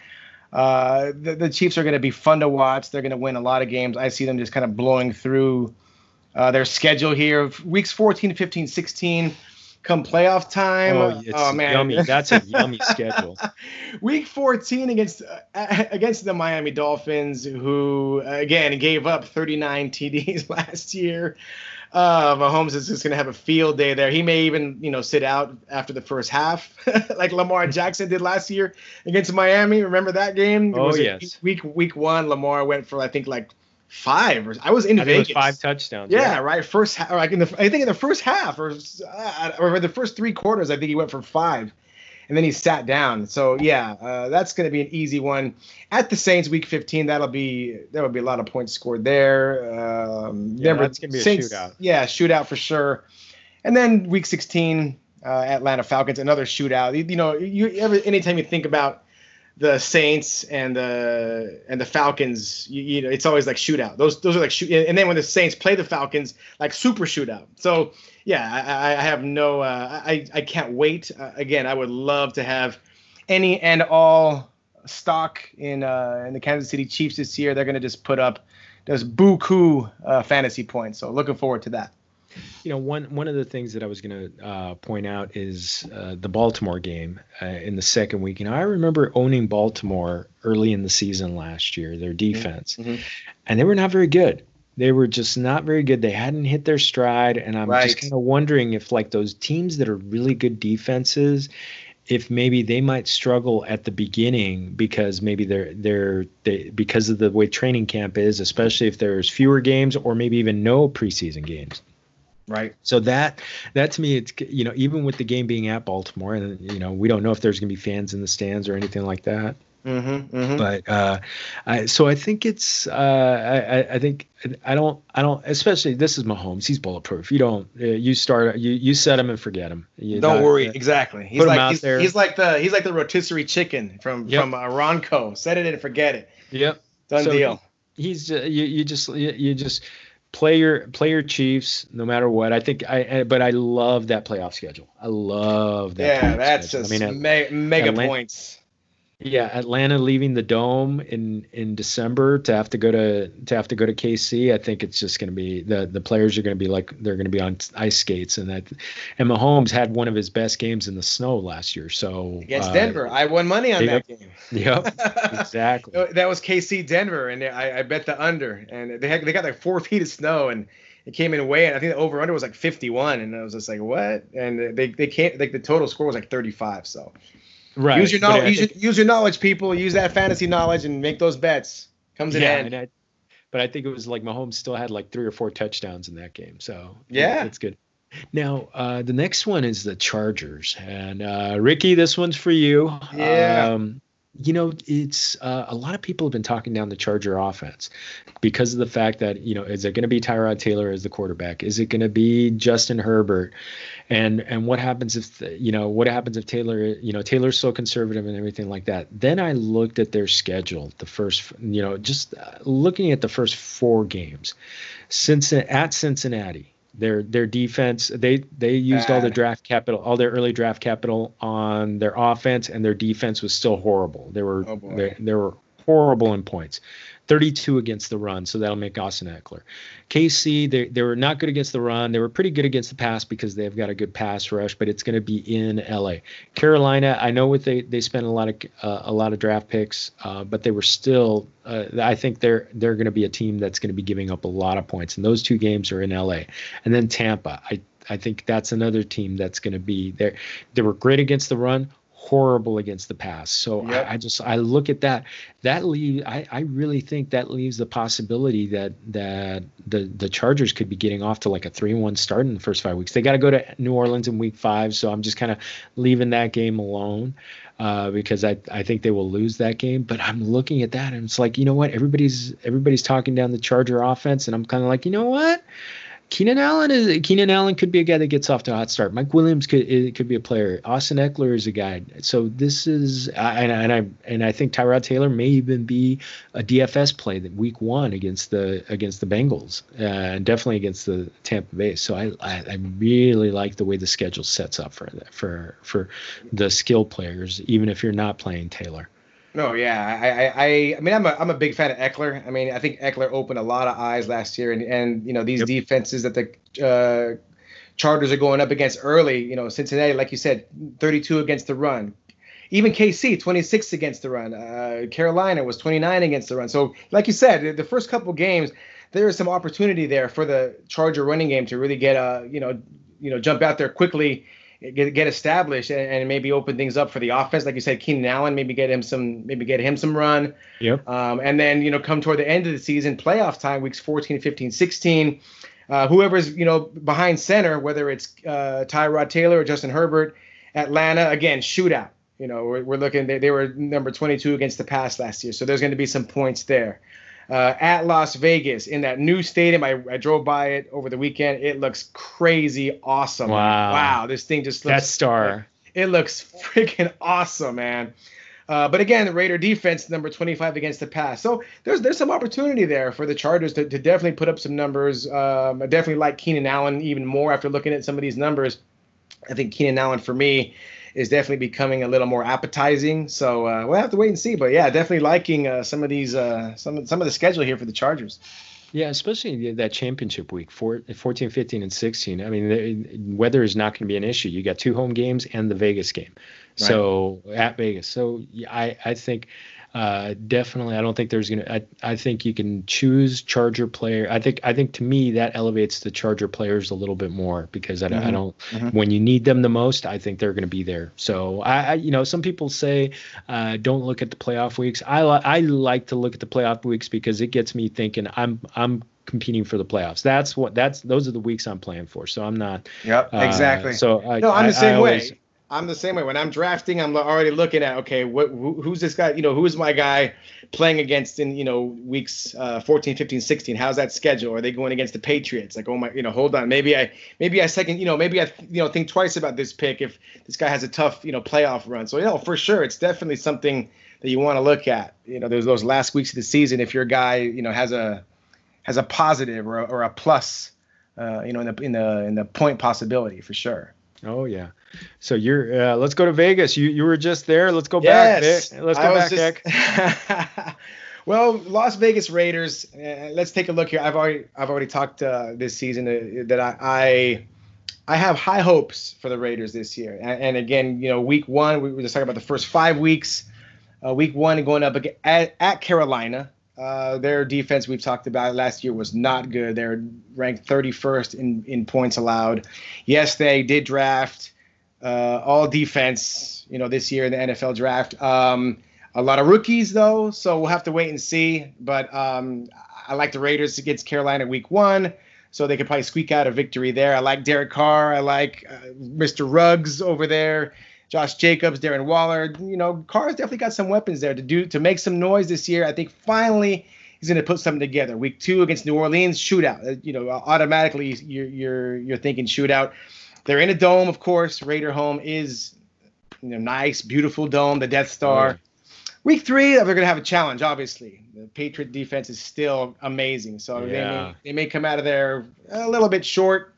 Uh, the, the Chiefs are going to be fun to watch. They're going to win a lot of games. I see them just kind of blowing through Uh, their schedule here, weeks fourteen, fifteen, sixteen, come playoff time. Oh, it's oh man, yummy. That's a yummy schedule. Week fourteen against uh, against the Miami Dolphins, who again gave up thirty-nine T Ds last year. Uh, Mahomes is just going to have a field day there. He may even, you know, sit out after the first half, like Lamar Jackson did last year against Miami. Remember that game? Oh, was yes. Week week one, Lamar went for I think like. Five or I was in I Vegas. It was five touchdowns. Yeah, yeah. right. First, ha- or like in the I think in the first half or uh, or the first three quarters, I think he went for five, and then he sat down. So yeah, uh, that's going to be an easy one at the Saints week fifteen. That'll be there will be a lot of points scored there. Um, yeah, remember, that's going to be a Saints, shootout. Yeah, shootout for sure. And then week sixteen, uh, Atlanta Falcons, another shootout. You, you know, you ever anytime you think about the Saints and the and the Falcons, you, you know, it's always like shootout. Those those are like shoot. And then when the Saints play the Falcons, like super shootout. So yeah, I, I have no, uh, I I can't wait. Uh, again, I would love to have any and all stock in uh, in the Kansas City Chiefs this year. They're gonna just put up those buku uh, fantasy points. So looking forward to that. You know, one one of the things that I was going to uh, point out is uh, the Baltimore game uh, in the second week. You know, I remember owning Baltimore early in the season last year, their defense, mm-hmm. and they were not very good. They were just not very good. They hadn't hit their stride, and I'm right. just kind of wondering if, like, those teams that are really good defenses, if maybe they might struggle at the beginning because maybe they're they're they because of the way training camp is, especially if there's fewer games or maybe even no preseason games. Right. So that that to me, it's, you know, even with the game being at Baltimore, and you know, we don't know if there's going to be fans in the stands or anything like that. Mm-hmm, mm-hmm. But uh, I, so I think it's uh, I, I think I don't I don't especially this is Mahomes. He's bulletproof. You don't uh, you start you you set him and forget him. You don't not, worry. Uh, exactly. He's like he's, he's like the he's like the rotisserie chicken from yep. from uh, Ronco. Set it and forget it. Yep. Done so deal. He, he's uh, you you just you, you just. play your play your Chiefs no matter what. I think I but I love that playoff schedule. I love that. Yeah, playoff that's schedule. just I mean, me- mega Atlanta, points. Yeah, Atlanta leaving the dome in in December to have to go to to have to go to K C. I think it's just going to be the the players are going to be like they're going to be on ice skates, and that and Mahomes had one of his best games in the snow last year. So Against uh, Denver, I won money on yep, that game. Yep, exactly. That was K C Denver, and I, I bet the under, and they had they got like four feet of snow, and it came in way, and I think the over under was like fifty-one, and I was just like, what? And they they can't like the total score was like thirty-five, so. Right. Use your knowledge. Use, think, your, use your knowledge, people. Use that fantasy knowledge and make those bets. Comes in yeah, hand. and I, but I think it was like Mahomes still had like three or four touchdowns in that game, so yeah, it's good. Now uh, the next one is the Chargers, and uh, Ricky, this one's for you. Yeah. Um, you know, it's uh, a lot of people have been talking down the Charger offense because of the fact that, you know, is it going to be Tyrod Taylor as the quarterback? Is it going to be Justin Herbert? And and what happens if, you know, what happens if Taylor, you know, Taylor's so conservative and everything like that? Then I looked at their schedule, the first, you know, just looking at the first four games. Since at Cincinnati, Their their defense, they they used Bad. all the draft capital, all their early draft capital on their offense, and their defense was still horrible. They were Oh, boy. they, they were horrible in points. thirty-two against the run, so that'll make Austin Eckler. K C, they they were not good against the run. They were pretty good against the pass because they've got a good pass rush, but it's going to be in L A. Carolina, I know what they they spent a lot of uh, a lot of draft picks, uh, but they were still. Uh, I think they're they're going to be a team that's going to be giving up a lot of points, and those two games are in L A. And then Tampa, I I think that's another team that's going to be there. They were great against the run, horrible against the pass. So Yep. I, I just I look at that. That leave I, I really think that leaves the possibility that that the the Chargers could be getting off to like a three one start in the first five weeks. They got to go to New Orleans in week five, so I'm just kind of leaving that game alone. Uh, because I, I think they will lose that game, but I'm looking at that and it's like, you know what, everybody's everybody's talking down the Charger offense, and I'm kind of like, you know what, Keenan Allen is Keenan Allen could be a guy that gets off to a hot start. Mike Williams could it could be a player. Austin Eckler is a guy. So this is and, and I and I think Tyrod Taylor may even be a D F S play that week one against the against the Bengals uh, and definitely against the Tampa Bay. So I, I I really like the way the schedule sets up for for for the skill players, even if you're not playing Taylor. No, yeah, I, I, I mean, I'm a, I'm a big fan of Eckler. I mean, I think Eckler opened a lot of eyes last year, and, and you know, these Yep. defenses that the uh, Chargers are going up against early. You know, Cincinnati, like you said, thirty-two against the run. Even K C, twenty-six against the run. Uh, Carolina was twenty-nine against the run. So, like you said, the first couple games, there is some opportunity there for the Charger running game to really get a, you know, you know, jump out there quickly. Get get established and, and maybe open things up for the offense, like you said, Keenan Allen, maybe get him some, maybe get him some run. Yep. Um, and then you know, come toward the end of the season, playoff time, weeks fourteen, fifteen, sixteen, uh, whoever's you know behind center, whether it's uh, Tyrod Taylor or Justin Herbert, Atlanta again shootout. You know, we're, we're looking. They, they were number twenty-two against the pass last year, so there's going to be some points there. Uh, at Las Vegas in that new stadium. I, I drove by it over the weekend. It looks crazy awesome. Wow. Wow. This thing just looks. That star. It looks freaking awesome, man. Uh, but again, the Raider defense, number twenty-five against the pass. So there's there's some opportunity there for the Chargers to, to definitely put up some numbers. Um, I definitely like Keenan Allen even more after looking at some of these numbers. I think Keenan Allen for me is definitely becoming a little more appetizing. So uh, we'll have to wait and see. But yeah, definitely liking uh, some of these, uh, some some of the schedule here for the Chargers. Yeah, especially that championship week, four, fourteen, fifteen, and sixteen. I mean, the weather is not going to be an issue. You got two home games and the Vegas game. Right. So at Vegas. So yeah, I, I think uh, definitely, I don't think there's going to, I, I think you can choose Charger player. I think, I think to me that elevates the Charger players a little bit more because I, Mm-hmm. I don't, Mm-hmm. when you need them the most, I think they're going to be there. So I, I you know, some people say uh, don't look at the playoff weeks. I, li- I like to look at the playoff weeks because it gets me thinking I'm, I'm competing for the playoffs. That's what, that's, those are the weeks I'm playing for. So I'm not. Yep, uh, exactly. So I, No, I'm I- the same I always- way. I'm the same way. When I'm drafting, I'm already looking at, okay, what who, who's this guy? You know, who's my guy playing against in, you know, weeks uh, fourteen, fifteen, sixteen? How's that schedule? Are they going against the Patriots? Like, oh my, you know, hold on. Maybe I, maybe I second, you know, maybe I, you know, think twice about this pick if this guy has a tough, you know, playoff run. So, you know, for sure, it's definitely something that you want to look at. You know, there's those last weeks of the season. If your guy, you know, has a as a positive or a, or a plus, uh, you know, in the in the in the point possibility for sure. Oh yeah. So you're uh, let's go to Vegas. You you were just there. Let's go Yes, back. Let's I go was back, just. Heck. Well, Las Vegas Raiders. Uh, let's take a look here. I've already I've already talked uh, this season uh, that I, I I have high hopes for the Raiders this year. And, and again, you know, week one we were just talking about the first five weeks. Uh, week one going up ag- at, at Carolina. Uh, their defense we've talked about last year was not good. They're ranked thirty-first in in points allowed. Yes, they did draft uh, all defense, you know, this year in the N F L draft. Um, a lot of rookies though, so we'll have to wait and see. But um, I like the Raiders against Carolina week one, so they could probably squeak out a victory there. I like Derek Carr. I like uh, Mister Ruggs over there. Josh Jacobs, Darren Waller. You know, Carr's definitely got some weapons there to do to make some noise this year. I think finally he's going to put something together. Week two against New Orleans, shootout. Uh, you know, automatically you're you're you're thinking shootout. They're in a dome, of course. Raider home is, you know, nice, beautiful dome, the Death Star. Oh, yeah. Week three, they're going to have a challenge, obviously. The Patriot defense is still amazing. So Yeah. they, may, they may come out of there a little bit short.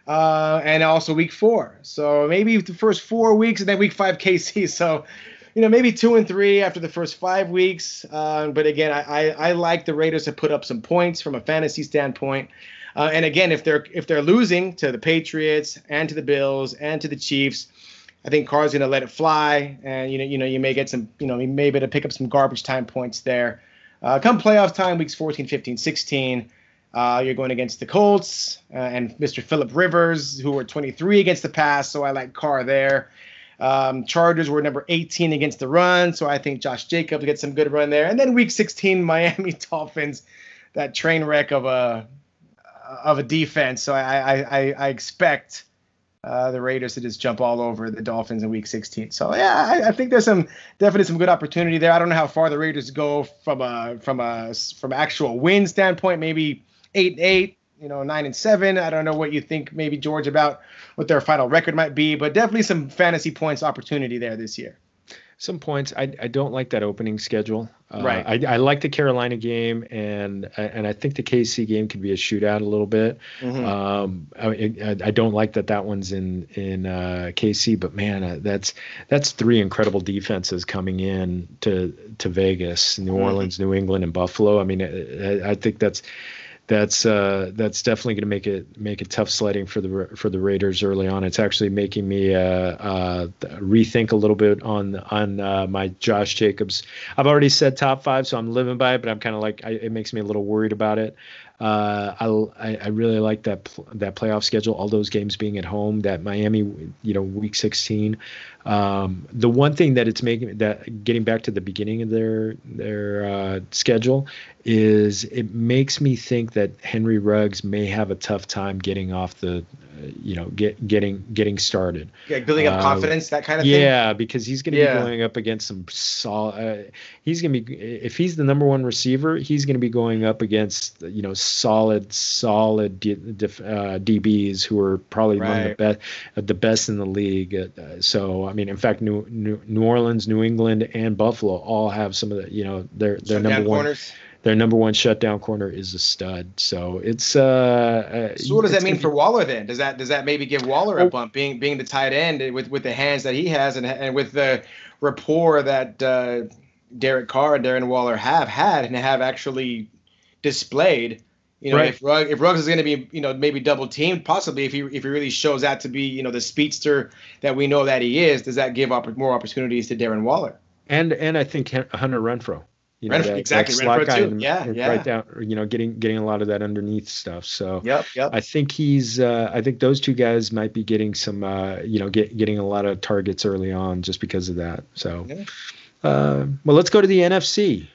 Uh, and also week four. So maybe the first four weeks and then week five K C. So, you know, maybe two and three after the first five weeks. Uh, but again, I, I, I like the Raiders to put up some points from a fantasy standpoint. Uh, and again, if they're if they're losing to the Patriots and to the Bills and to the Chiefs, I think Carr's going to let it fly, and you know, you know, you may get some, you know, you may be able to pick up some garbage time points there. Uh, come playoff time, weeks fourteen, fifteen, sixteen, uh, you're going against the Colts uh, and Mister Phillip Rivers, who were twenty-three against the pass, so I like Carr there. Um, Chargers were number eighteen against the run, so I think Josh Jacobs gets some good run there. And then week sixteen, Miami Dolphins, that train wreck of a of a defense. So I I, I expect. Uh, the Raiders to just jump all over the Dolphins in week sixteen. So yeah, I, I think there's some definitely some good opportunity there. I don't know how far the Raiders go from a from a from actual win standpoint. Maybe eight and eight, you know, nine and seven. I don't know what you think, maybe George, about what their final record might be, but definitely some fantasy points opportunity there this year. Some points. I I don't like that opening schedule. Uh, Right. I I like the Carolina game, and and I think the K C game could be a shootout a little bit. Mhm. Um, I, I I don't like that that one's in in uh, K C, but man, uh, that's that's three incredible defenses coming in to to Vegas, New Orleans, New England, and Buffalo. I mean, I, I think that's. That's uh, that's definitely going to make it make it tough sledding for the for the Raiders early on. It's actually making me uh, uh, rethink a little bit on on uh, my Josh Jacobs. I've already said top five, so I'm living by it. But I'm kind of like I, it makes me a little worried about it. Uh, I I really like that pl- that playoff schedule. All those games being at home. That Miami, you know, week sixteen. Um, the one thing that it's making that getting back to the beginning of their their uh, schedule is it makes me think that Henry Ruggs may have a tough time getting off the, uh, you know, get getting getting started. Yeah, building up Uh, confidence, that kind of thing. Yeah, because he's going to Yeah. be going up against some solid. Uh, he's going to be if he's the number one receiver, he's going to be going up against you know solid, solid D, def, uh, D Bs who are probably one of the Right. best, uh, the best in the league. Uh, so I mean, in fact, New, New New Orleans, New England, and Buffalo all have some of the you know their their Shut number down one. corners. Their number one shutdown corner is a stud. So it's uh. uh So what does it's that mean gonna for be- Waller then? Does that does that maybe give Waller a Oh. bump, being being the tight end with with the hands that he has and and with the rapport that uh, Derek Carr and Darren Waller have had and have actually displayed? You know, Right. if Ruggs, if Ruggs is going to be, you know, maybe double teamed, possibly if he if he really shows out to be, you know, the speedster that we know that he is, does that give opp- more opportunities to Darren Waller? And and I think Hun- Hunter Renfro. You Renfro- that- that exactly, slot Renfro guy too. and- Yeah, and yeah. Right down, you know, getting getting a lot of that underneath stuff. So Yep, yep. I think he's. Uh, I think those two guys might be getting some. Uh, you know, get, getting a lot of targets early on just because of that. So, Yeah. uh, well, let's go to the N F C.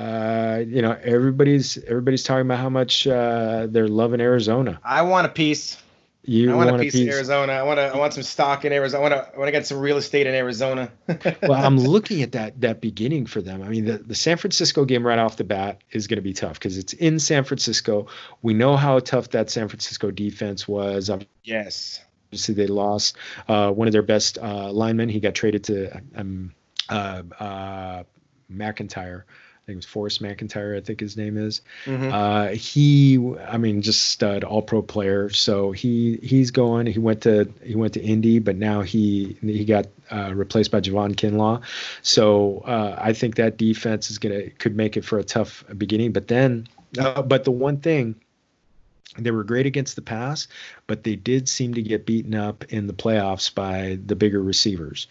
Uh, you know, everybody's everybody's talking about how much uh, they're loving Arizona. I want a piece. You I want, want a piece, of Arizona. I want to. I want some stock in Arizona. I want to. I want to get some real estate in Arizona. Well, I'm looking at that that beginning for them. I mean, the, the San Francisco game right off the bat is going to be tough because it's in San Francisco. We know how tough that San Francisco defense was. Yes. Obviously, they lost uh, one of their best uh, linemen. He got traded to um, uh, uh, McIntyre. I think it's Forrest McIntyre, I think his name is. Mm-hmm. Uh, he, I mean, just stud, all pro player. So he he's going. He went to he went to Indy, but now he he got uh, replaced by Javon Kinlaw. So uh, I think that defense is gonna could make it for a tough beginning. But then, uh, but the one thing. They were great against the pass, but they did seem to get beaten up in the playoffs by the bigger receivers.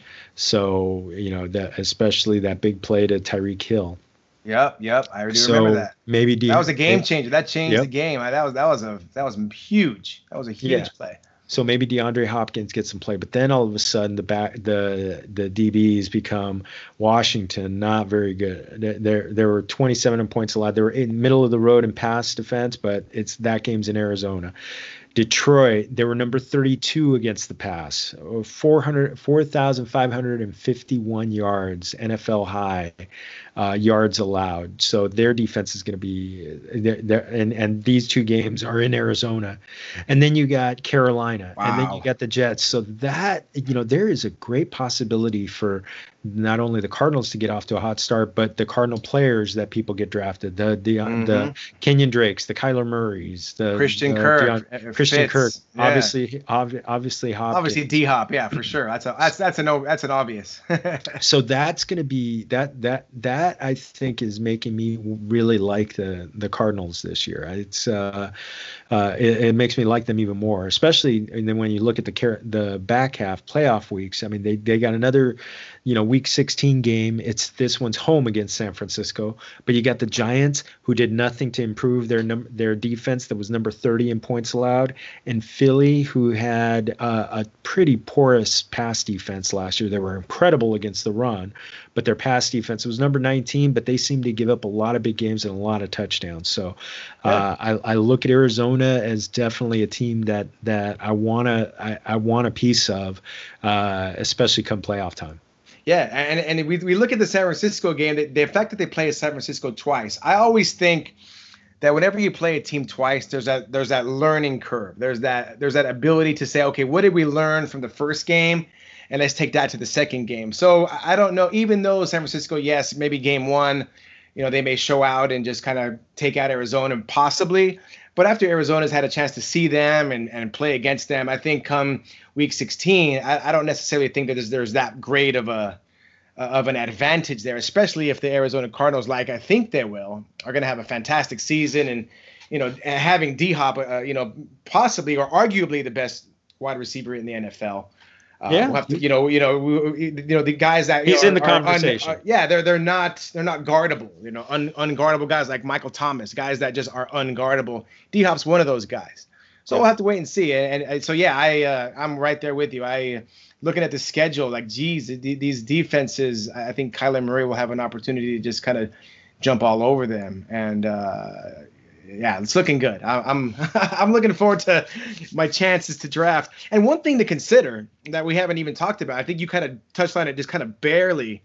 So, you know, that especially that big play to Tyreek Hill. Yep, yep. I do so remember that. Maybe De- that was a game changer. That changed yep. the game. That was that was a that was huge. That was a huge yeah. play. So maybe DeAndre Hopkins gets some play, but then all of a sudden the back the the D Bs become Washington not very good. There there were twenty-seven points allowed. They were in the middle of the road in pass defense, but it's that game's in Arizona. Detroit, they were number thirty-two against the pass, four hundred four thousand five hundred fifty-one yards, N F L high uh, yards allowed. So their defense is going to be there, there, and and these two games are in Arizona, and then you got Carolina, wow. and then you got the Jets. So that, you know, there is a great possibility for not only the Cardinals to get off to a hot start, but the Cardinal players that people get drafted, the the mm-hmm. the Kenyon Drakes, the Kyler Murrays, the Christian the, Kirk, the, Christian Fitz, Kirk, yeah. obviously, ob- obviously Hopkins. Obviously D Hop, yeah, for sure. That's a that's that's an that's an obvious. So that's going to be that that that I think is making me really like the the Cardinals this year. It's uh, uh, it, it makes me like them even more, especially and then when you look at the car- the back half playoff weeks. I mean, they they got another, you know, week sixteen game. It's this one's home against San Francisco, but you got the Giants who did nothing to improve their num- their defense that was number thirty in points allowed, and Philly who had uh, a pretty porous pass defense last year. They were incredible against the run, but their pass defense was number nineteen, but they seem to give up a lot of big games and a lot of touchdowns. So uh, yeah. I, I look at Arizona as definitely a team that that I wanna I, I want a piece of, uh, especially come playoff time. Yeah, and and we we look at the San Francisco game, the, the fact that they play San Francisco twice. I always think that whenever you play a team twice, there's that there's that learning curve. There's that there's that ability to say, okay, what did we learn from the first game, and let's take that to the second game. So I don't know, even though San Francisco, yes, maybe game one, you know, they may show out and just kind of take out Arizona possibly. But after Arizona's had a chance to see them and, and play against them, I think come week sixteen, I, I don't necessarily think that there's, there's that great of a uh, of an advantage there, especially if the Arizona Cardinals, like I think they will, are going to have a fantastic season. And, you know, having D-Hop, uh, you know, possibly or arguably the best wide receiver in the N F L. Uh, yeah, we'll have to, you know, you know, we, you know, the guys that he's know, in the are, conversation. Are, are, yeah, they're they're not they're not guardable. You know, un, unguardable guys like Michael Thomas, guys that just are unguardable. D-Hop's one of those guys. So yeah. We'll have to wait and see. And, and so yeah, I uh, I'm right there with you. I looking at the schedule, like, geez, th- these defenses. I think Kyler Murray will have an opportunity to just kind of jump all over them. And uh, yeah, it's looking good. I, I'm I'm looking forward to my chances to draft. And one thing to consider that we haven't even talked about, I think you kind of touched on it, just kind of barely,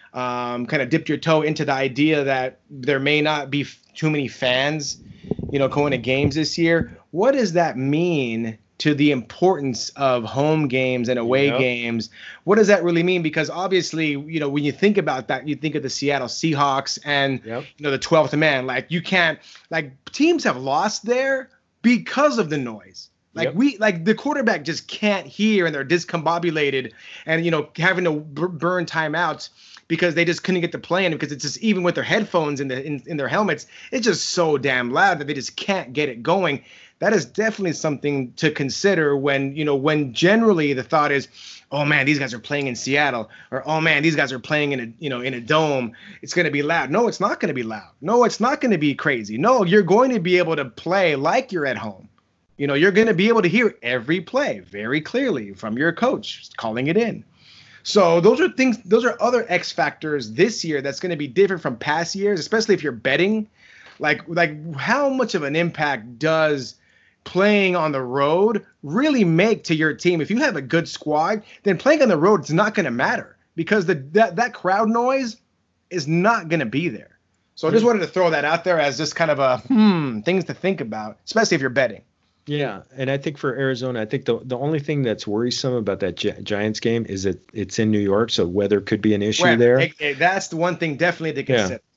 um, kind of dipped your toe into the idea that there may not be f- too many fans, you know, going to games this year. What does that mean to the importance of home games and away yep. games? What does that really mean? Because obviously, you know, when you think about that, you think of the Seattle Seahawks and, yep. you know, the twelfth man. Like, you can't, like, teams have lost there because of the noise. Like, yep. we, like, the quarterback just can't hear and they're discombobulated and, you know, having to b- burn timeouts because they just couldn't get the play in, because it's just, even with their headphones in the in, in their helmets, it's just so damn loud that they just can't get it going. That is definitely something to consider when, you know, when generally the thought is, oh man, these guys are playing in Seattle, or oh man, these guys are playing in a, you know, in a dome. It's going to be loud. No, it's not going to be loud. No, it's not going to be crazy. No, you're going to be able to play like you're at home. You know, you're going to be able to hear every play very clearly from your coach calling it in. So those are things, those are other X factors this year that's going to be different from past years, especially if you're betting. Like, like how much of an impact does playing on the road really make to your team? If you have a good squad, then playing on the road is not going to matter, because the that, that crowd noise is not going to be there. So I just wanted to throw that out there as just kind of a hmm things to think about, especially if you're betting. Yeah, and I think for Arizona, I think the the only thing that's worrisome about that Gi- Giants game is that it's in New York, so weather could be an issue well, there. It, it, that's the one thing definitely to consider.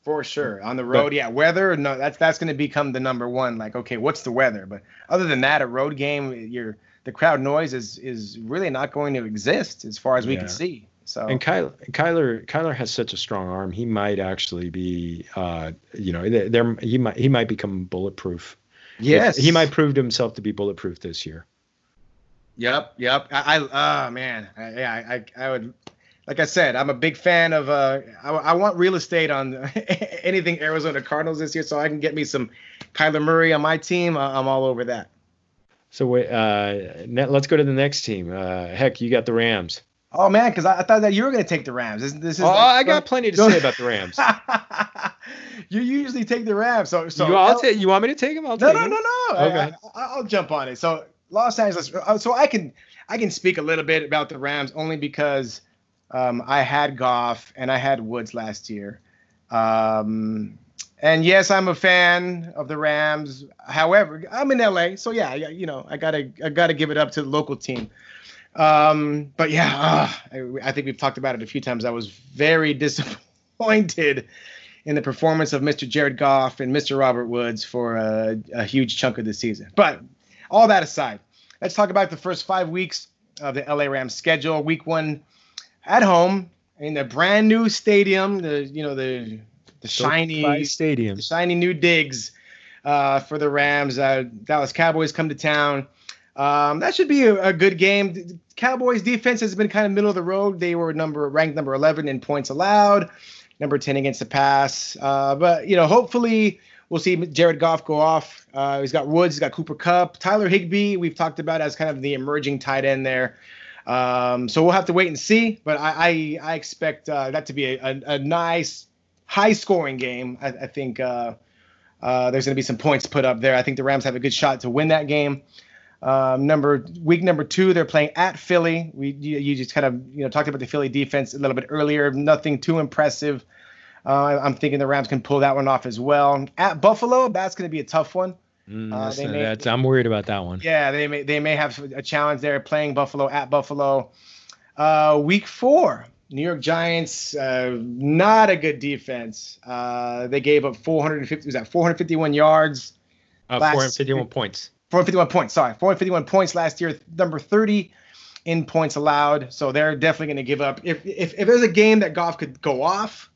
For sure. On the road, but, yeah. Weather, no, that's that's going to become the number one. Like, okay, what's the weather? But other than that, a road game, you're the crowd noise is is really not going to exist as far as we yeah. can see. So and Kyler, Kyler Kyler has such a strong arm. He might actually be, uh, you know, there he might he might become bulletproof. Yes, if, he might prove to himself to be bulletproof this year. Yep, yep. I, I oh man, I, yeah, I I would. Like I said, I'm a big fan of. Uh, I, I want real estate on anything Arizona Cardinals this year, so I can get me some Kyler Murray on my team. Uh, I'm all over that. So wait, uh, let's go to the next team. Uh, heck, you got the Rams. Oh man, because I, I thought that you were going to take the Rams. This, this is. Oh, like, I got plenty to say about the Rams. You usually take the Rams, so so. You, I'll take. You want me to take them? I'll no, take no, them. no, no, no. Okay. I, I, I'll jump on it. So Los Angeles. So I can I can speak a little bit about the Rams only because. Um, I had Goff and I had Woods last year. Um, and yes, I'm a fan of the Rams. However, I'm in L A, so yeah, you know, I gotta, I gotta give it up to the local team. Um, but yeah, uh, I, I think we've talked about it a few times. I was very disappointed in the performance of Mister Jared Goff and Mister Robert Woods for a, a huge chunk of the season. But all that aside, let's talk about the first five weeks of the L A Rams schedule. Week one. At home in the brand new stadium, the you know the the shiny stadium, the shiny new digs uh, for the Rams. Uh, Dallas Cowboys come to town. Um, that should be a, a good game. The Cowboys defense has been kind of middle of the road. They were number ranked number eleven in points allowed, number ten against the pass. Uh, but you know, hopefully we'll see Jared Goff go off. Uh, he's got Woods, he's got Cooper Kupp, Tyler Higbee. We've talked about as kind of the emerging tight end there. Um, so we'll have to wait and see, but I, I, I expect uh, that to be a, a, a nice, high-scoring game. I, I think uh, uh, there's going to be some points put up there. I think the Rams have a good shot to win that game. Um, number week number two, they're playing at Philly. We you, you just kind of you know talked about the Philly defense a little bit earlier. Nothing too impressive. Uh, I'm thinking the Rams can pull that one off as well. At Buffalo, that's going to be a tough one. Mm, uh, they may, that's, I'm worried about that one. Yeah, they may they may have a challenge there playing Buffalo at Buffalo. Uh, week four, New York Giants, uh, not a good defense. Uh, they gave up four hundred fifty. Was that four hundred fifty-one yards? Uh, four hundred fifty-one points. four hundred fifty-one points. Sorry, four hundred fifty-one points last year. Number thirty in points allowed. So they're definitely going to give up. If if if there's a game that Goff could go off.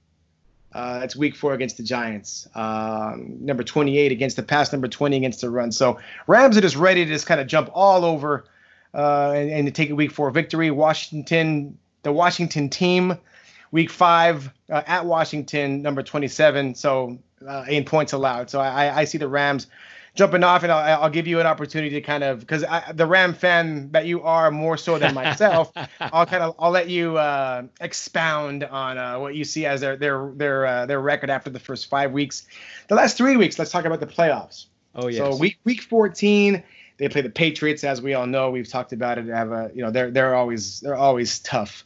Uh, it's week four against the Giants. Um, number twenty-eight against the pass, number twenty against the run. So Rams are just ready to just kind of jump all over uh, and, and to take a week four victory. Washington, the Washington team, week five uh, at Washington, number twenty-seven. So uh, eight points allowed. So I, I see the Rams jumping off, and I'll, I'll give you an opportunity to kind of, because the Ram fan that you are more so than myself, I'll kind of I'll let you uh, expound on uh, what you see as their their their uh, their record after the first five weeks. The last three weeks, let's talk about the playoffs. Oh yes. So week week fourteen, they play the Patriots, as we all know. We've talked about it. They have a you know they're they're always they're always tough.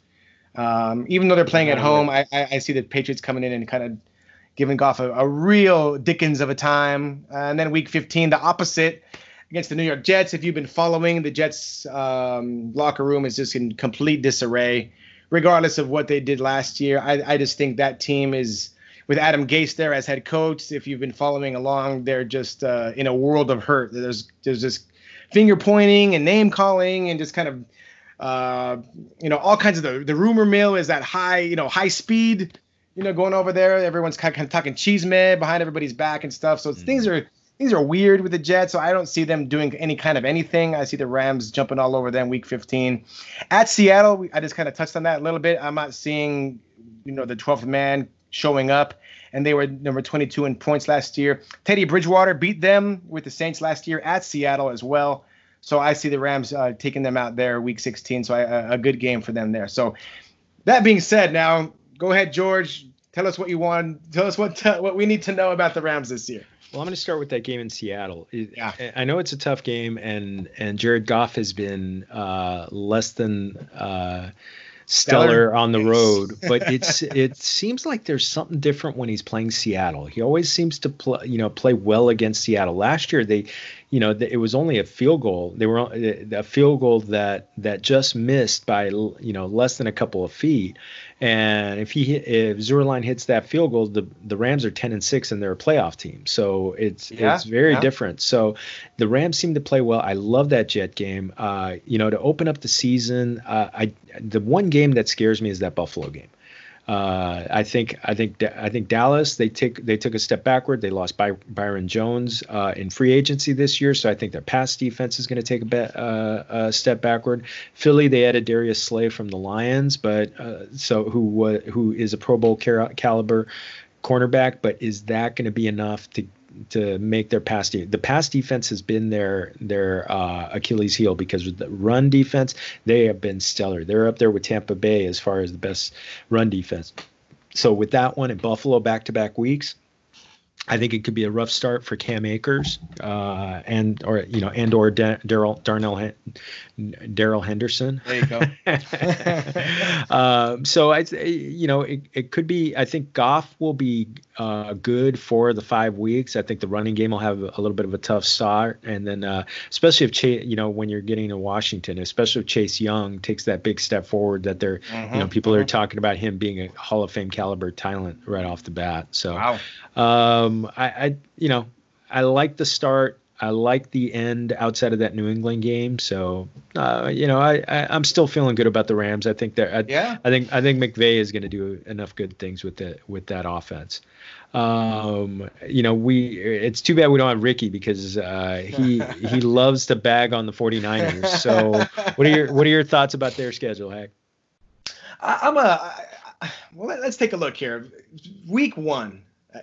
Um, even though they're playing at home, I, I I see the Patriots coming in and kind of giving Goff a, a real Dickens of a time. Uh, and then week fifteen, the opposite against the New York Jets. If you've been following, the Jets um, locker room is just in complete disarray, regardless of what they did last year. I, I just think that team is, with Adam Gase there as head coach, if you've been following along, they're just uh, in a world of hurt. There's there's just finger pointing and name calling and just kind of, uh, you know, all kinds of the, the rumor mill is that high, you know, high speed, you know, going over there. Everyone's kind of, kind of talking cheeseman behind everybody's back and stuff. So mm. things are things are weird with the Jets. So I don't see them doing any kind of anything. I see the Rams jumping all over them week fifteen. At Seattle, I just kind of touched on that a little bit. I'm not seeing, you know, the twelfth man showing up, and they were number twenty-two in points last year. Teddy Bridgewater beat them with the Saints last year at Seattle as well. So I see the Rams uh, taking them out there week sixteen. So I, a, a good game for them there. So that being said, now go ahead, George. Tell us what you want. Tell us what t- what we need to know about the Rams this year. Well, I'm going to start with that game in Seattle. Yeah. I know it's a tough game, and and Jared Goff has been uh, less than uh, stellar, stellar on the road, but it's it seems like there's something different when he's playing Seattle. He always seems to play, you know, play well against Seattle. Last year, they, you know, it was only a field goal. They were a field goal that that just missed by, you know, less than a couple of feet. And if he if Zierlein hits that field goal, the the Rams are ten and six and they're a playoff team. So it's yeah, it's very yeah. different. So the Rams seem to play well. I love that Jet game. Uh, you know, to open up the season, uh, I the one game that scares me is that Buffalo game. Uh, I think I think I think Dallas they take they took a step backward. They lost By, Byron Jones uh, in free agency this year, so I think their pass defense is going to take a, bet, uh, a step backward. Philly they added Darius Slay from the Lions, but uh, so who uh, who is a Pro Bowl cal- caliber cornerback, but is that going to be enough to to make their pass de- the pass defense has been their their uh, Achilles heel, because with the run defense they have been stellar. They're up there with Tampa Bay as far as the best run defense. So with that one in Buffalo back to back weeks, I think it could be a rough start for Cam Akers uh, and or you know and or Daryl Darnell Darrell Henderson. There you go. um, so I, you know, it, it could be. I think Goff will be uh, good for the five weeks. I think the running game will have a little bit of a tough start, and then uh, especially if Chase, you know, when you're getting to Washington, especially if Chase Young takes that big step forward, that they're, mm-hmm, you know, people mm-hmm. are talking about him being a Hall of Fame caliber talent right off the bat. So, wow. Um, I, I, you know, I like the start. I like the end outside of that New England game. So, uh, you know, I, I, I'm still feeling good about the Rams. I think that, I, yeah. I think, I think McVay is going to do enough good things with the, with that offense. Um, you know, we, it's too bad we don't have Ricky, because, uh, he, he loves to bag on the 49ers. So what are your, what are your thoughts about their schedule, Hack? I, I'm a, I, well, let's take a look here. Week one. Uh,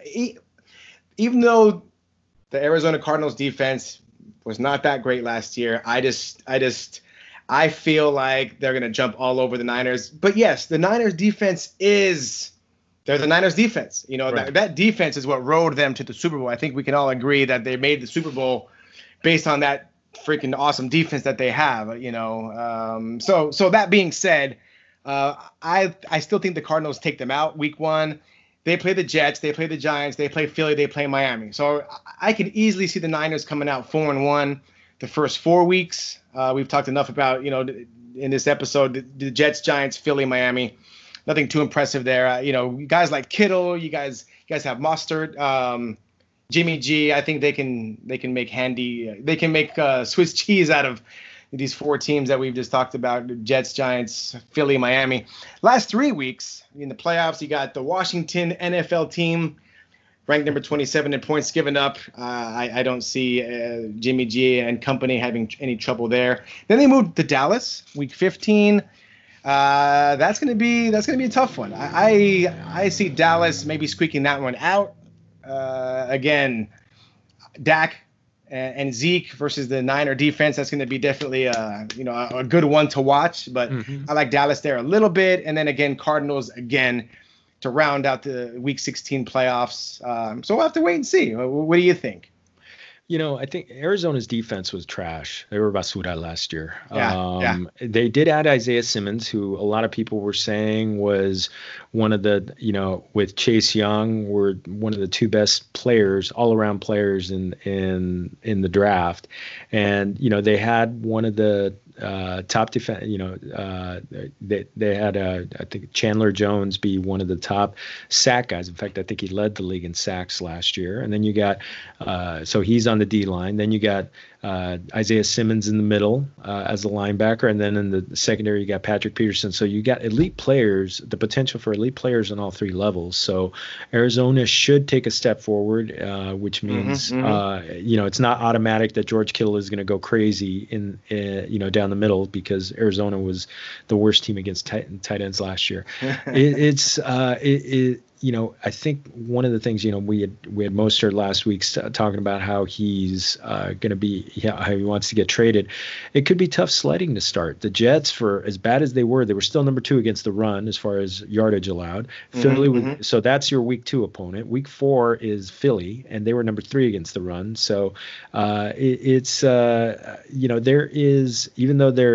even though the Arizona Cardinals defense was not that great last year, I just, I just, I feel like they're going to jump all over the Niners. But yes, the Niners defense is, they're the Niners defense. You know, right. that, that defense is what rode them to the Super Bowl. I think we can all agree that they made the Super Bowl based on that freaking awesome defense that they have, you know. Um, so, so that being said, uh, I, I still think the Cardinals take them out week one. They play the Jets, they play the Giants, they play Philly, they play Miami. So I could easily see the Niners coming out four and one the first four weeks. Uh, we've talked enough about, you know, in this episode, the, the Jets, Giants, Philly, Miami. Nothing too impressive there. Uh, you know, guys like Kittle, you guys, you guys have Mostert, um, Jimmy G. I think they can they can make handy, they can make uh, Swiss cheese out of these four teams that we've just talked about: Jets, Giants, Philly, Miami. Last three weeks in the playoffs, you got the Washington N F L team, ranked number twenty-seven in points given up. Uh, I, I don't see uh, Jimmy G and company having any trouble there. Then they moved to Dallas, week fifteen. Uh, that's gonna be that's gonna be a tough one. I I, I see Dallas maybe squeaking that one out. Uh, again, Dak and Zeke versus the Niner defense, that's going to be definitely a, you know, a, a good one to watch. But mm-hmm. I like Dallas there a little bit. And then again, Cardinals again to round out the week sixteen playoffs. Um, so we'll have to wait and see. What, what do you think? You know, I think Arizona's defense was trash. They were basura last year. Yeah, um, yeah. They did add Isaiah Simmons, who a lot of people were saying was one of the, you know, with Chase Young, were one of the two best players, all-around players in in in the draft. And, you know, they had one of the uh, top defense, you know, uh, they they had, uh, I think, Chandler Jones be one of the top sack guys. In fact, I think he led the league in sacks last year. And then you got, uh, so he's on the D line. Then you got uh, Isaiah Simmons in the middle uh, as the linebacker, and then in the secondary you got Patrick Peterson. So you got elite players, the potential for elite players on all three levels. So Arizona should take a step forward, uh, which means mm-hmm, mm-hmm. Uh, you know, it's not automatic that George Kittle is going to go crazy in uh, you know, down the middle, because Arizona was the worst team against tight, tight ends last year. it, it's uh, it, it you know, I think one of the things, you know, we had we had Mostert last week talking about how he's uh, going to be, how he wants to get traded. It could be tough sledding to start. The Jets, for as bad as they were, they were still number two against the run as far as yardage allowed. Mm-hmm, Philly, mm-hmm. So that's your week two opponent. Week four is Philly, and they were number three against the run. So uh, it, it's, uh, you know, there is, even though they're,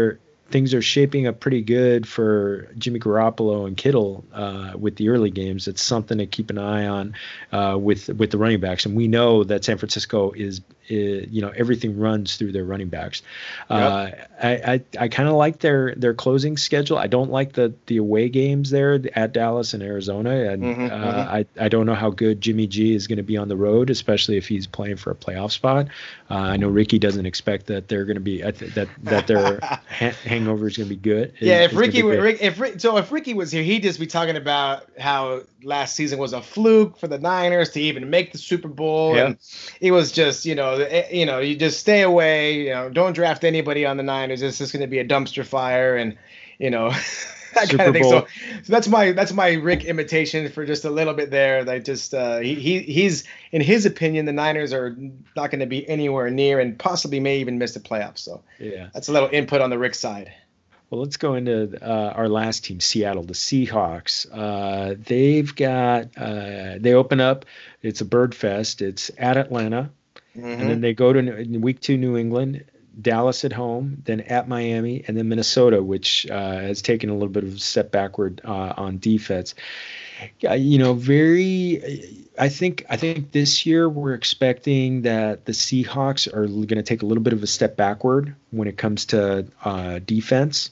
things are shaping up pretty good for Jimmy Garoppolo and Kittle uh, with the early games. It's something to keep an eye on uh, with with the running backs, and we know that San Francisco is, is you know, everything runs through their running backs. Yep. Uh, I I, I kind of like their their closing schedule. I don't like the the away games there at Dallas and Arizona, and mm-hmm, uh, mm-hmm. I I don't know how good Jimmy G is going to be on the road, especially if he's playing for a playoff spot. Uh, I know Ricky doesn't expect that they're going to be that that their ha- hangover is going to be good. Yeah, if Ricky were, Rick, if so, if Ricky was here, he'd just be talking about how last season was a fluke for the Niners to even make the Super Bowl, yeah. and it was just, you know, you know, you just stay away, you know, don't draft anybody on the Niners. It's just going to be a dumpster fire, and you know. That Super kind of thing. Bowl. So, so that's my that's my Rick imitation for just a little bit there. Like just uh, he, he he's in his opinion, the Niners are not going to be anywhere near and possibly may even miss the playoffs. So yeah, that's a little input on the Rick side. Well, let's go into uh, our last team, Seattle, the Seahawks. Uh, they've got uh, they open up. It's a bird fest. It's at Atlanta, mm-hmm. and then they go to week two New England. Dallas at home, then at Miami, and then Minnesota, which uh, has taken a little bit of a step backward uh, on defense. Uh, you know, very. I think I think this year we're expecting that the Seahawks are going to take a little bit of a step backward when it comes to uh, defense.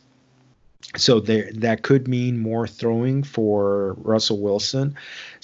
So there, that could mean more throwing for Russell Wilson.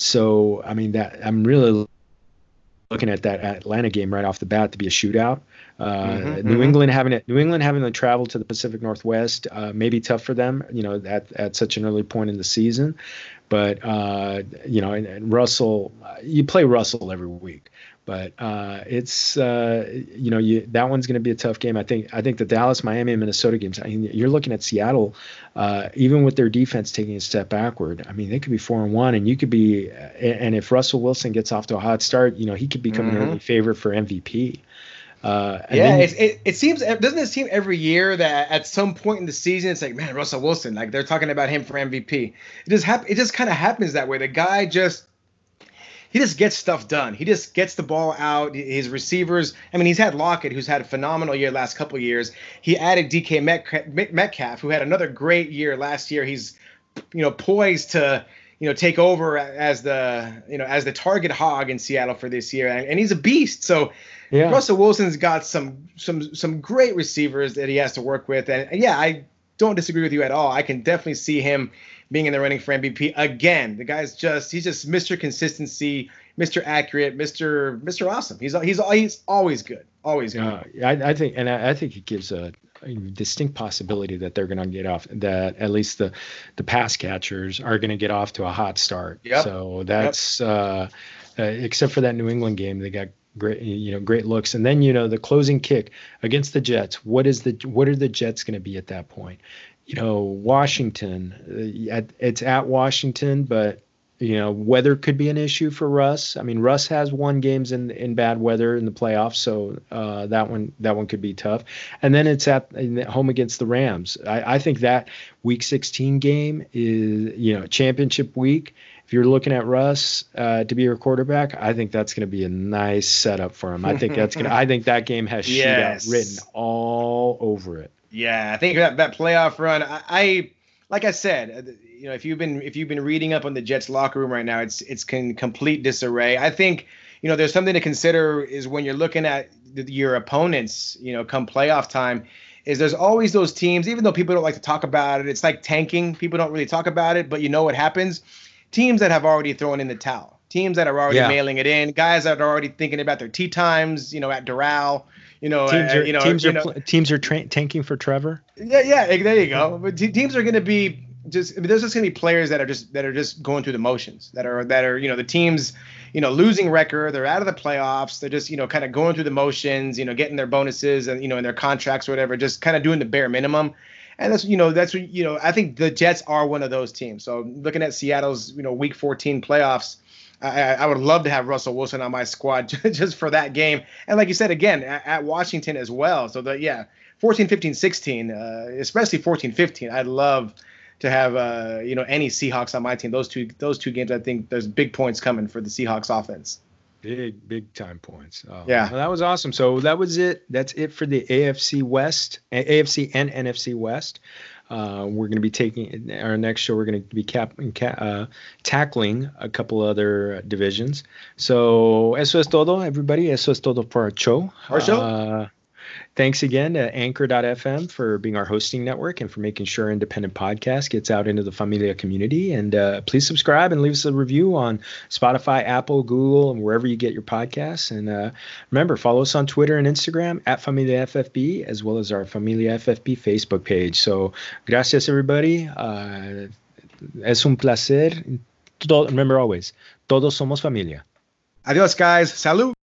So I mean that I'm really looking at that Atlanta game right off the bat to be a shootout. Uh, mm-hmm, New mm-hmm. England having it, New England having to travel to the Pacific Northwest uh, may be tough for them, you know, at, at such an early point in the season. But uh, you know, and, and Russell, uh, you play Russell every week, but uh, it's uh, you know, you that one's going to be a tough game. I think I think the Dallas, Miami, and Minnesota games. I mean, you're looking at Seattle, uh, even with their defense taking a step backward. I mean, they could be four and one, and you could be, and if Russell Wilson gets off to a hot start, you know, he could become mm-hmm. an early favorite for M V P. Uh, yeah, then, it, it it seems doesn't it seem every year that at some point in the season it's like, man, Russell Wilson, like they're talking about him for M V P. It just hap- It just kind of happens that way. The guy just he just gets stuff done. He just gets the ball out. His receivers. I mean, he's had Lockett, who's had a phenomenal year last couple of years. He added D K Metcalf, who had another great year last year. He's you know poised to. you know, take over as the, you know, as the target hog in Seattle for this year. And, and he's a beast. So yeah. Russell Wilson's got some, some, some great receivers that he has to work with. And, and yeah, I don't disagree with you at all. I can definitely see him being in the running for M V P again. The guy's just, he's just Mister Consistency, Mister Accurate, Mister Mister Awesome. He's, he's, he's always good. Always good. Uh, I, I think, and I, I think it gives a, a distinct possibility that they're going to get off, that at least the the pass catchers are going to get off to a hot start. Yep. So that's yep. uh, uh, except for that New England game, they got great, you know, great looks. And then, you know, the closing kick against the Jets. What is the what are the Jets going to be at that point? You know, Washington. Uh, at, it's at Washington, but. You know, weather could be an issue for Russ. I mean, Russ has won games in in bad weather in the playoffs, so uh, that one that one could be tough. And then it's at home against the Rams. I, I think that Week sixteen game is, you know, championship week. If you're looking at Russ uh, to be your quarterback, I think that's going to be a nice setup for him. I think that's gonna. I think that game has yes. shootout written all over it. Yeah, I think that that playoff run. I, I like I said. You know, if you've been if you've been reading up on the Jets locker room right now, it's it's in complete disarray. I think, you know, there's something to consider is when you're looking at the, your opponents, you know, come playoff time, is there's always those teams, even though people don't like to talk about it. It's like tanking. People don't really talk about it, but you know what happens? Teams that have already thrown in the towel, teams that are already yeah. mailing it in, guys that are already thinking about their tee times, you know, at Doral. You know, teams are, uh, you know, teams you are know, teams are tra- tanking for Trevor. Yeah, yeah, there you go. But t- teams are going to be just. I mean, there's just going to be players that are just that are just going through the motions. That are that are you know the teams, you know, losing record. They're out of the playoffs. They're just you know kind of going through the motions. You know, getting their bonuses and you know in their contracts or whatever. Just kind of doing the bare minimum. And that's you know that's what you know. I think the Jets are one of those teams. So looking at Seattle's you know Week fourteen playoffs. I, I would love to have Russell Wilson on my squad just for that game. And like you said, again, at, at Washington as well. So, the, yeah, fourteen, fifteen, sixteen, uh, especially fourteen, fifteen, I'd love to have, uh, you know, any Seahawks on my team. Those two those two games, I think there's big points coming for the Seahawks offense. Big, big time points. Oh, Yeah. well, that was awesome. So that was it. That's it for the A F C West, A F C and N F C West. Uh, we're going to be taking our next show. We're going to be cap, ca- uh, tackling a couple other divisions. So eso es todo, everybody. Eso es todo for our show. Our show. Uh, Thanks again to Anchor dot f m for being our hosting network and for making sure our independent podcast gets out into the Familia community. And uh, please subscribe and leave us a review on Spotify, Apple, Google, and wherever you get your podcasts. And uh, remember, follow us on Twitter and Instagram at Familia F F B, as well as our Familia F F B Facebook page. So gracias, everybody. Uh, es un placer. Todo, remember always, todos somos familia. Adios, guys. Salud.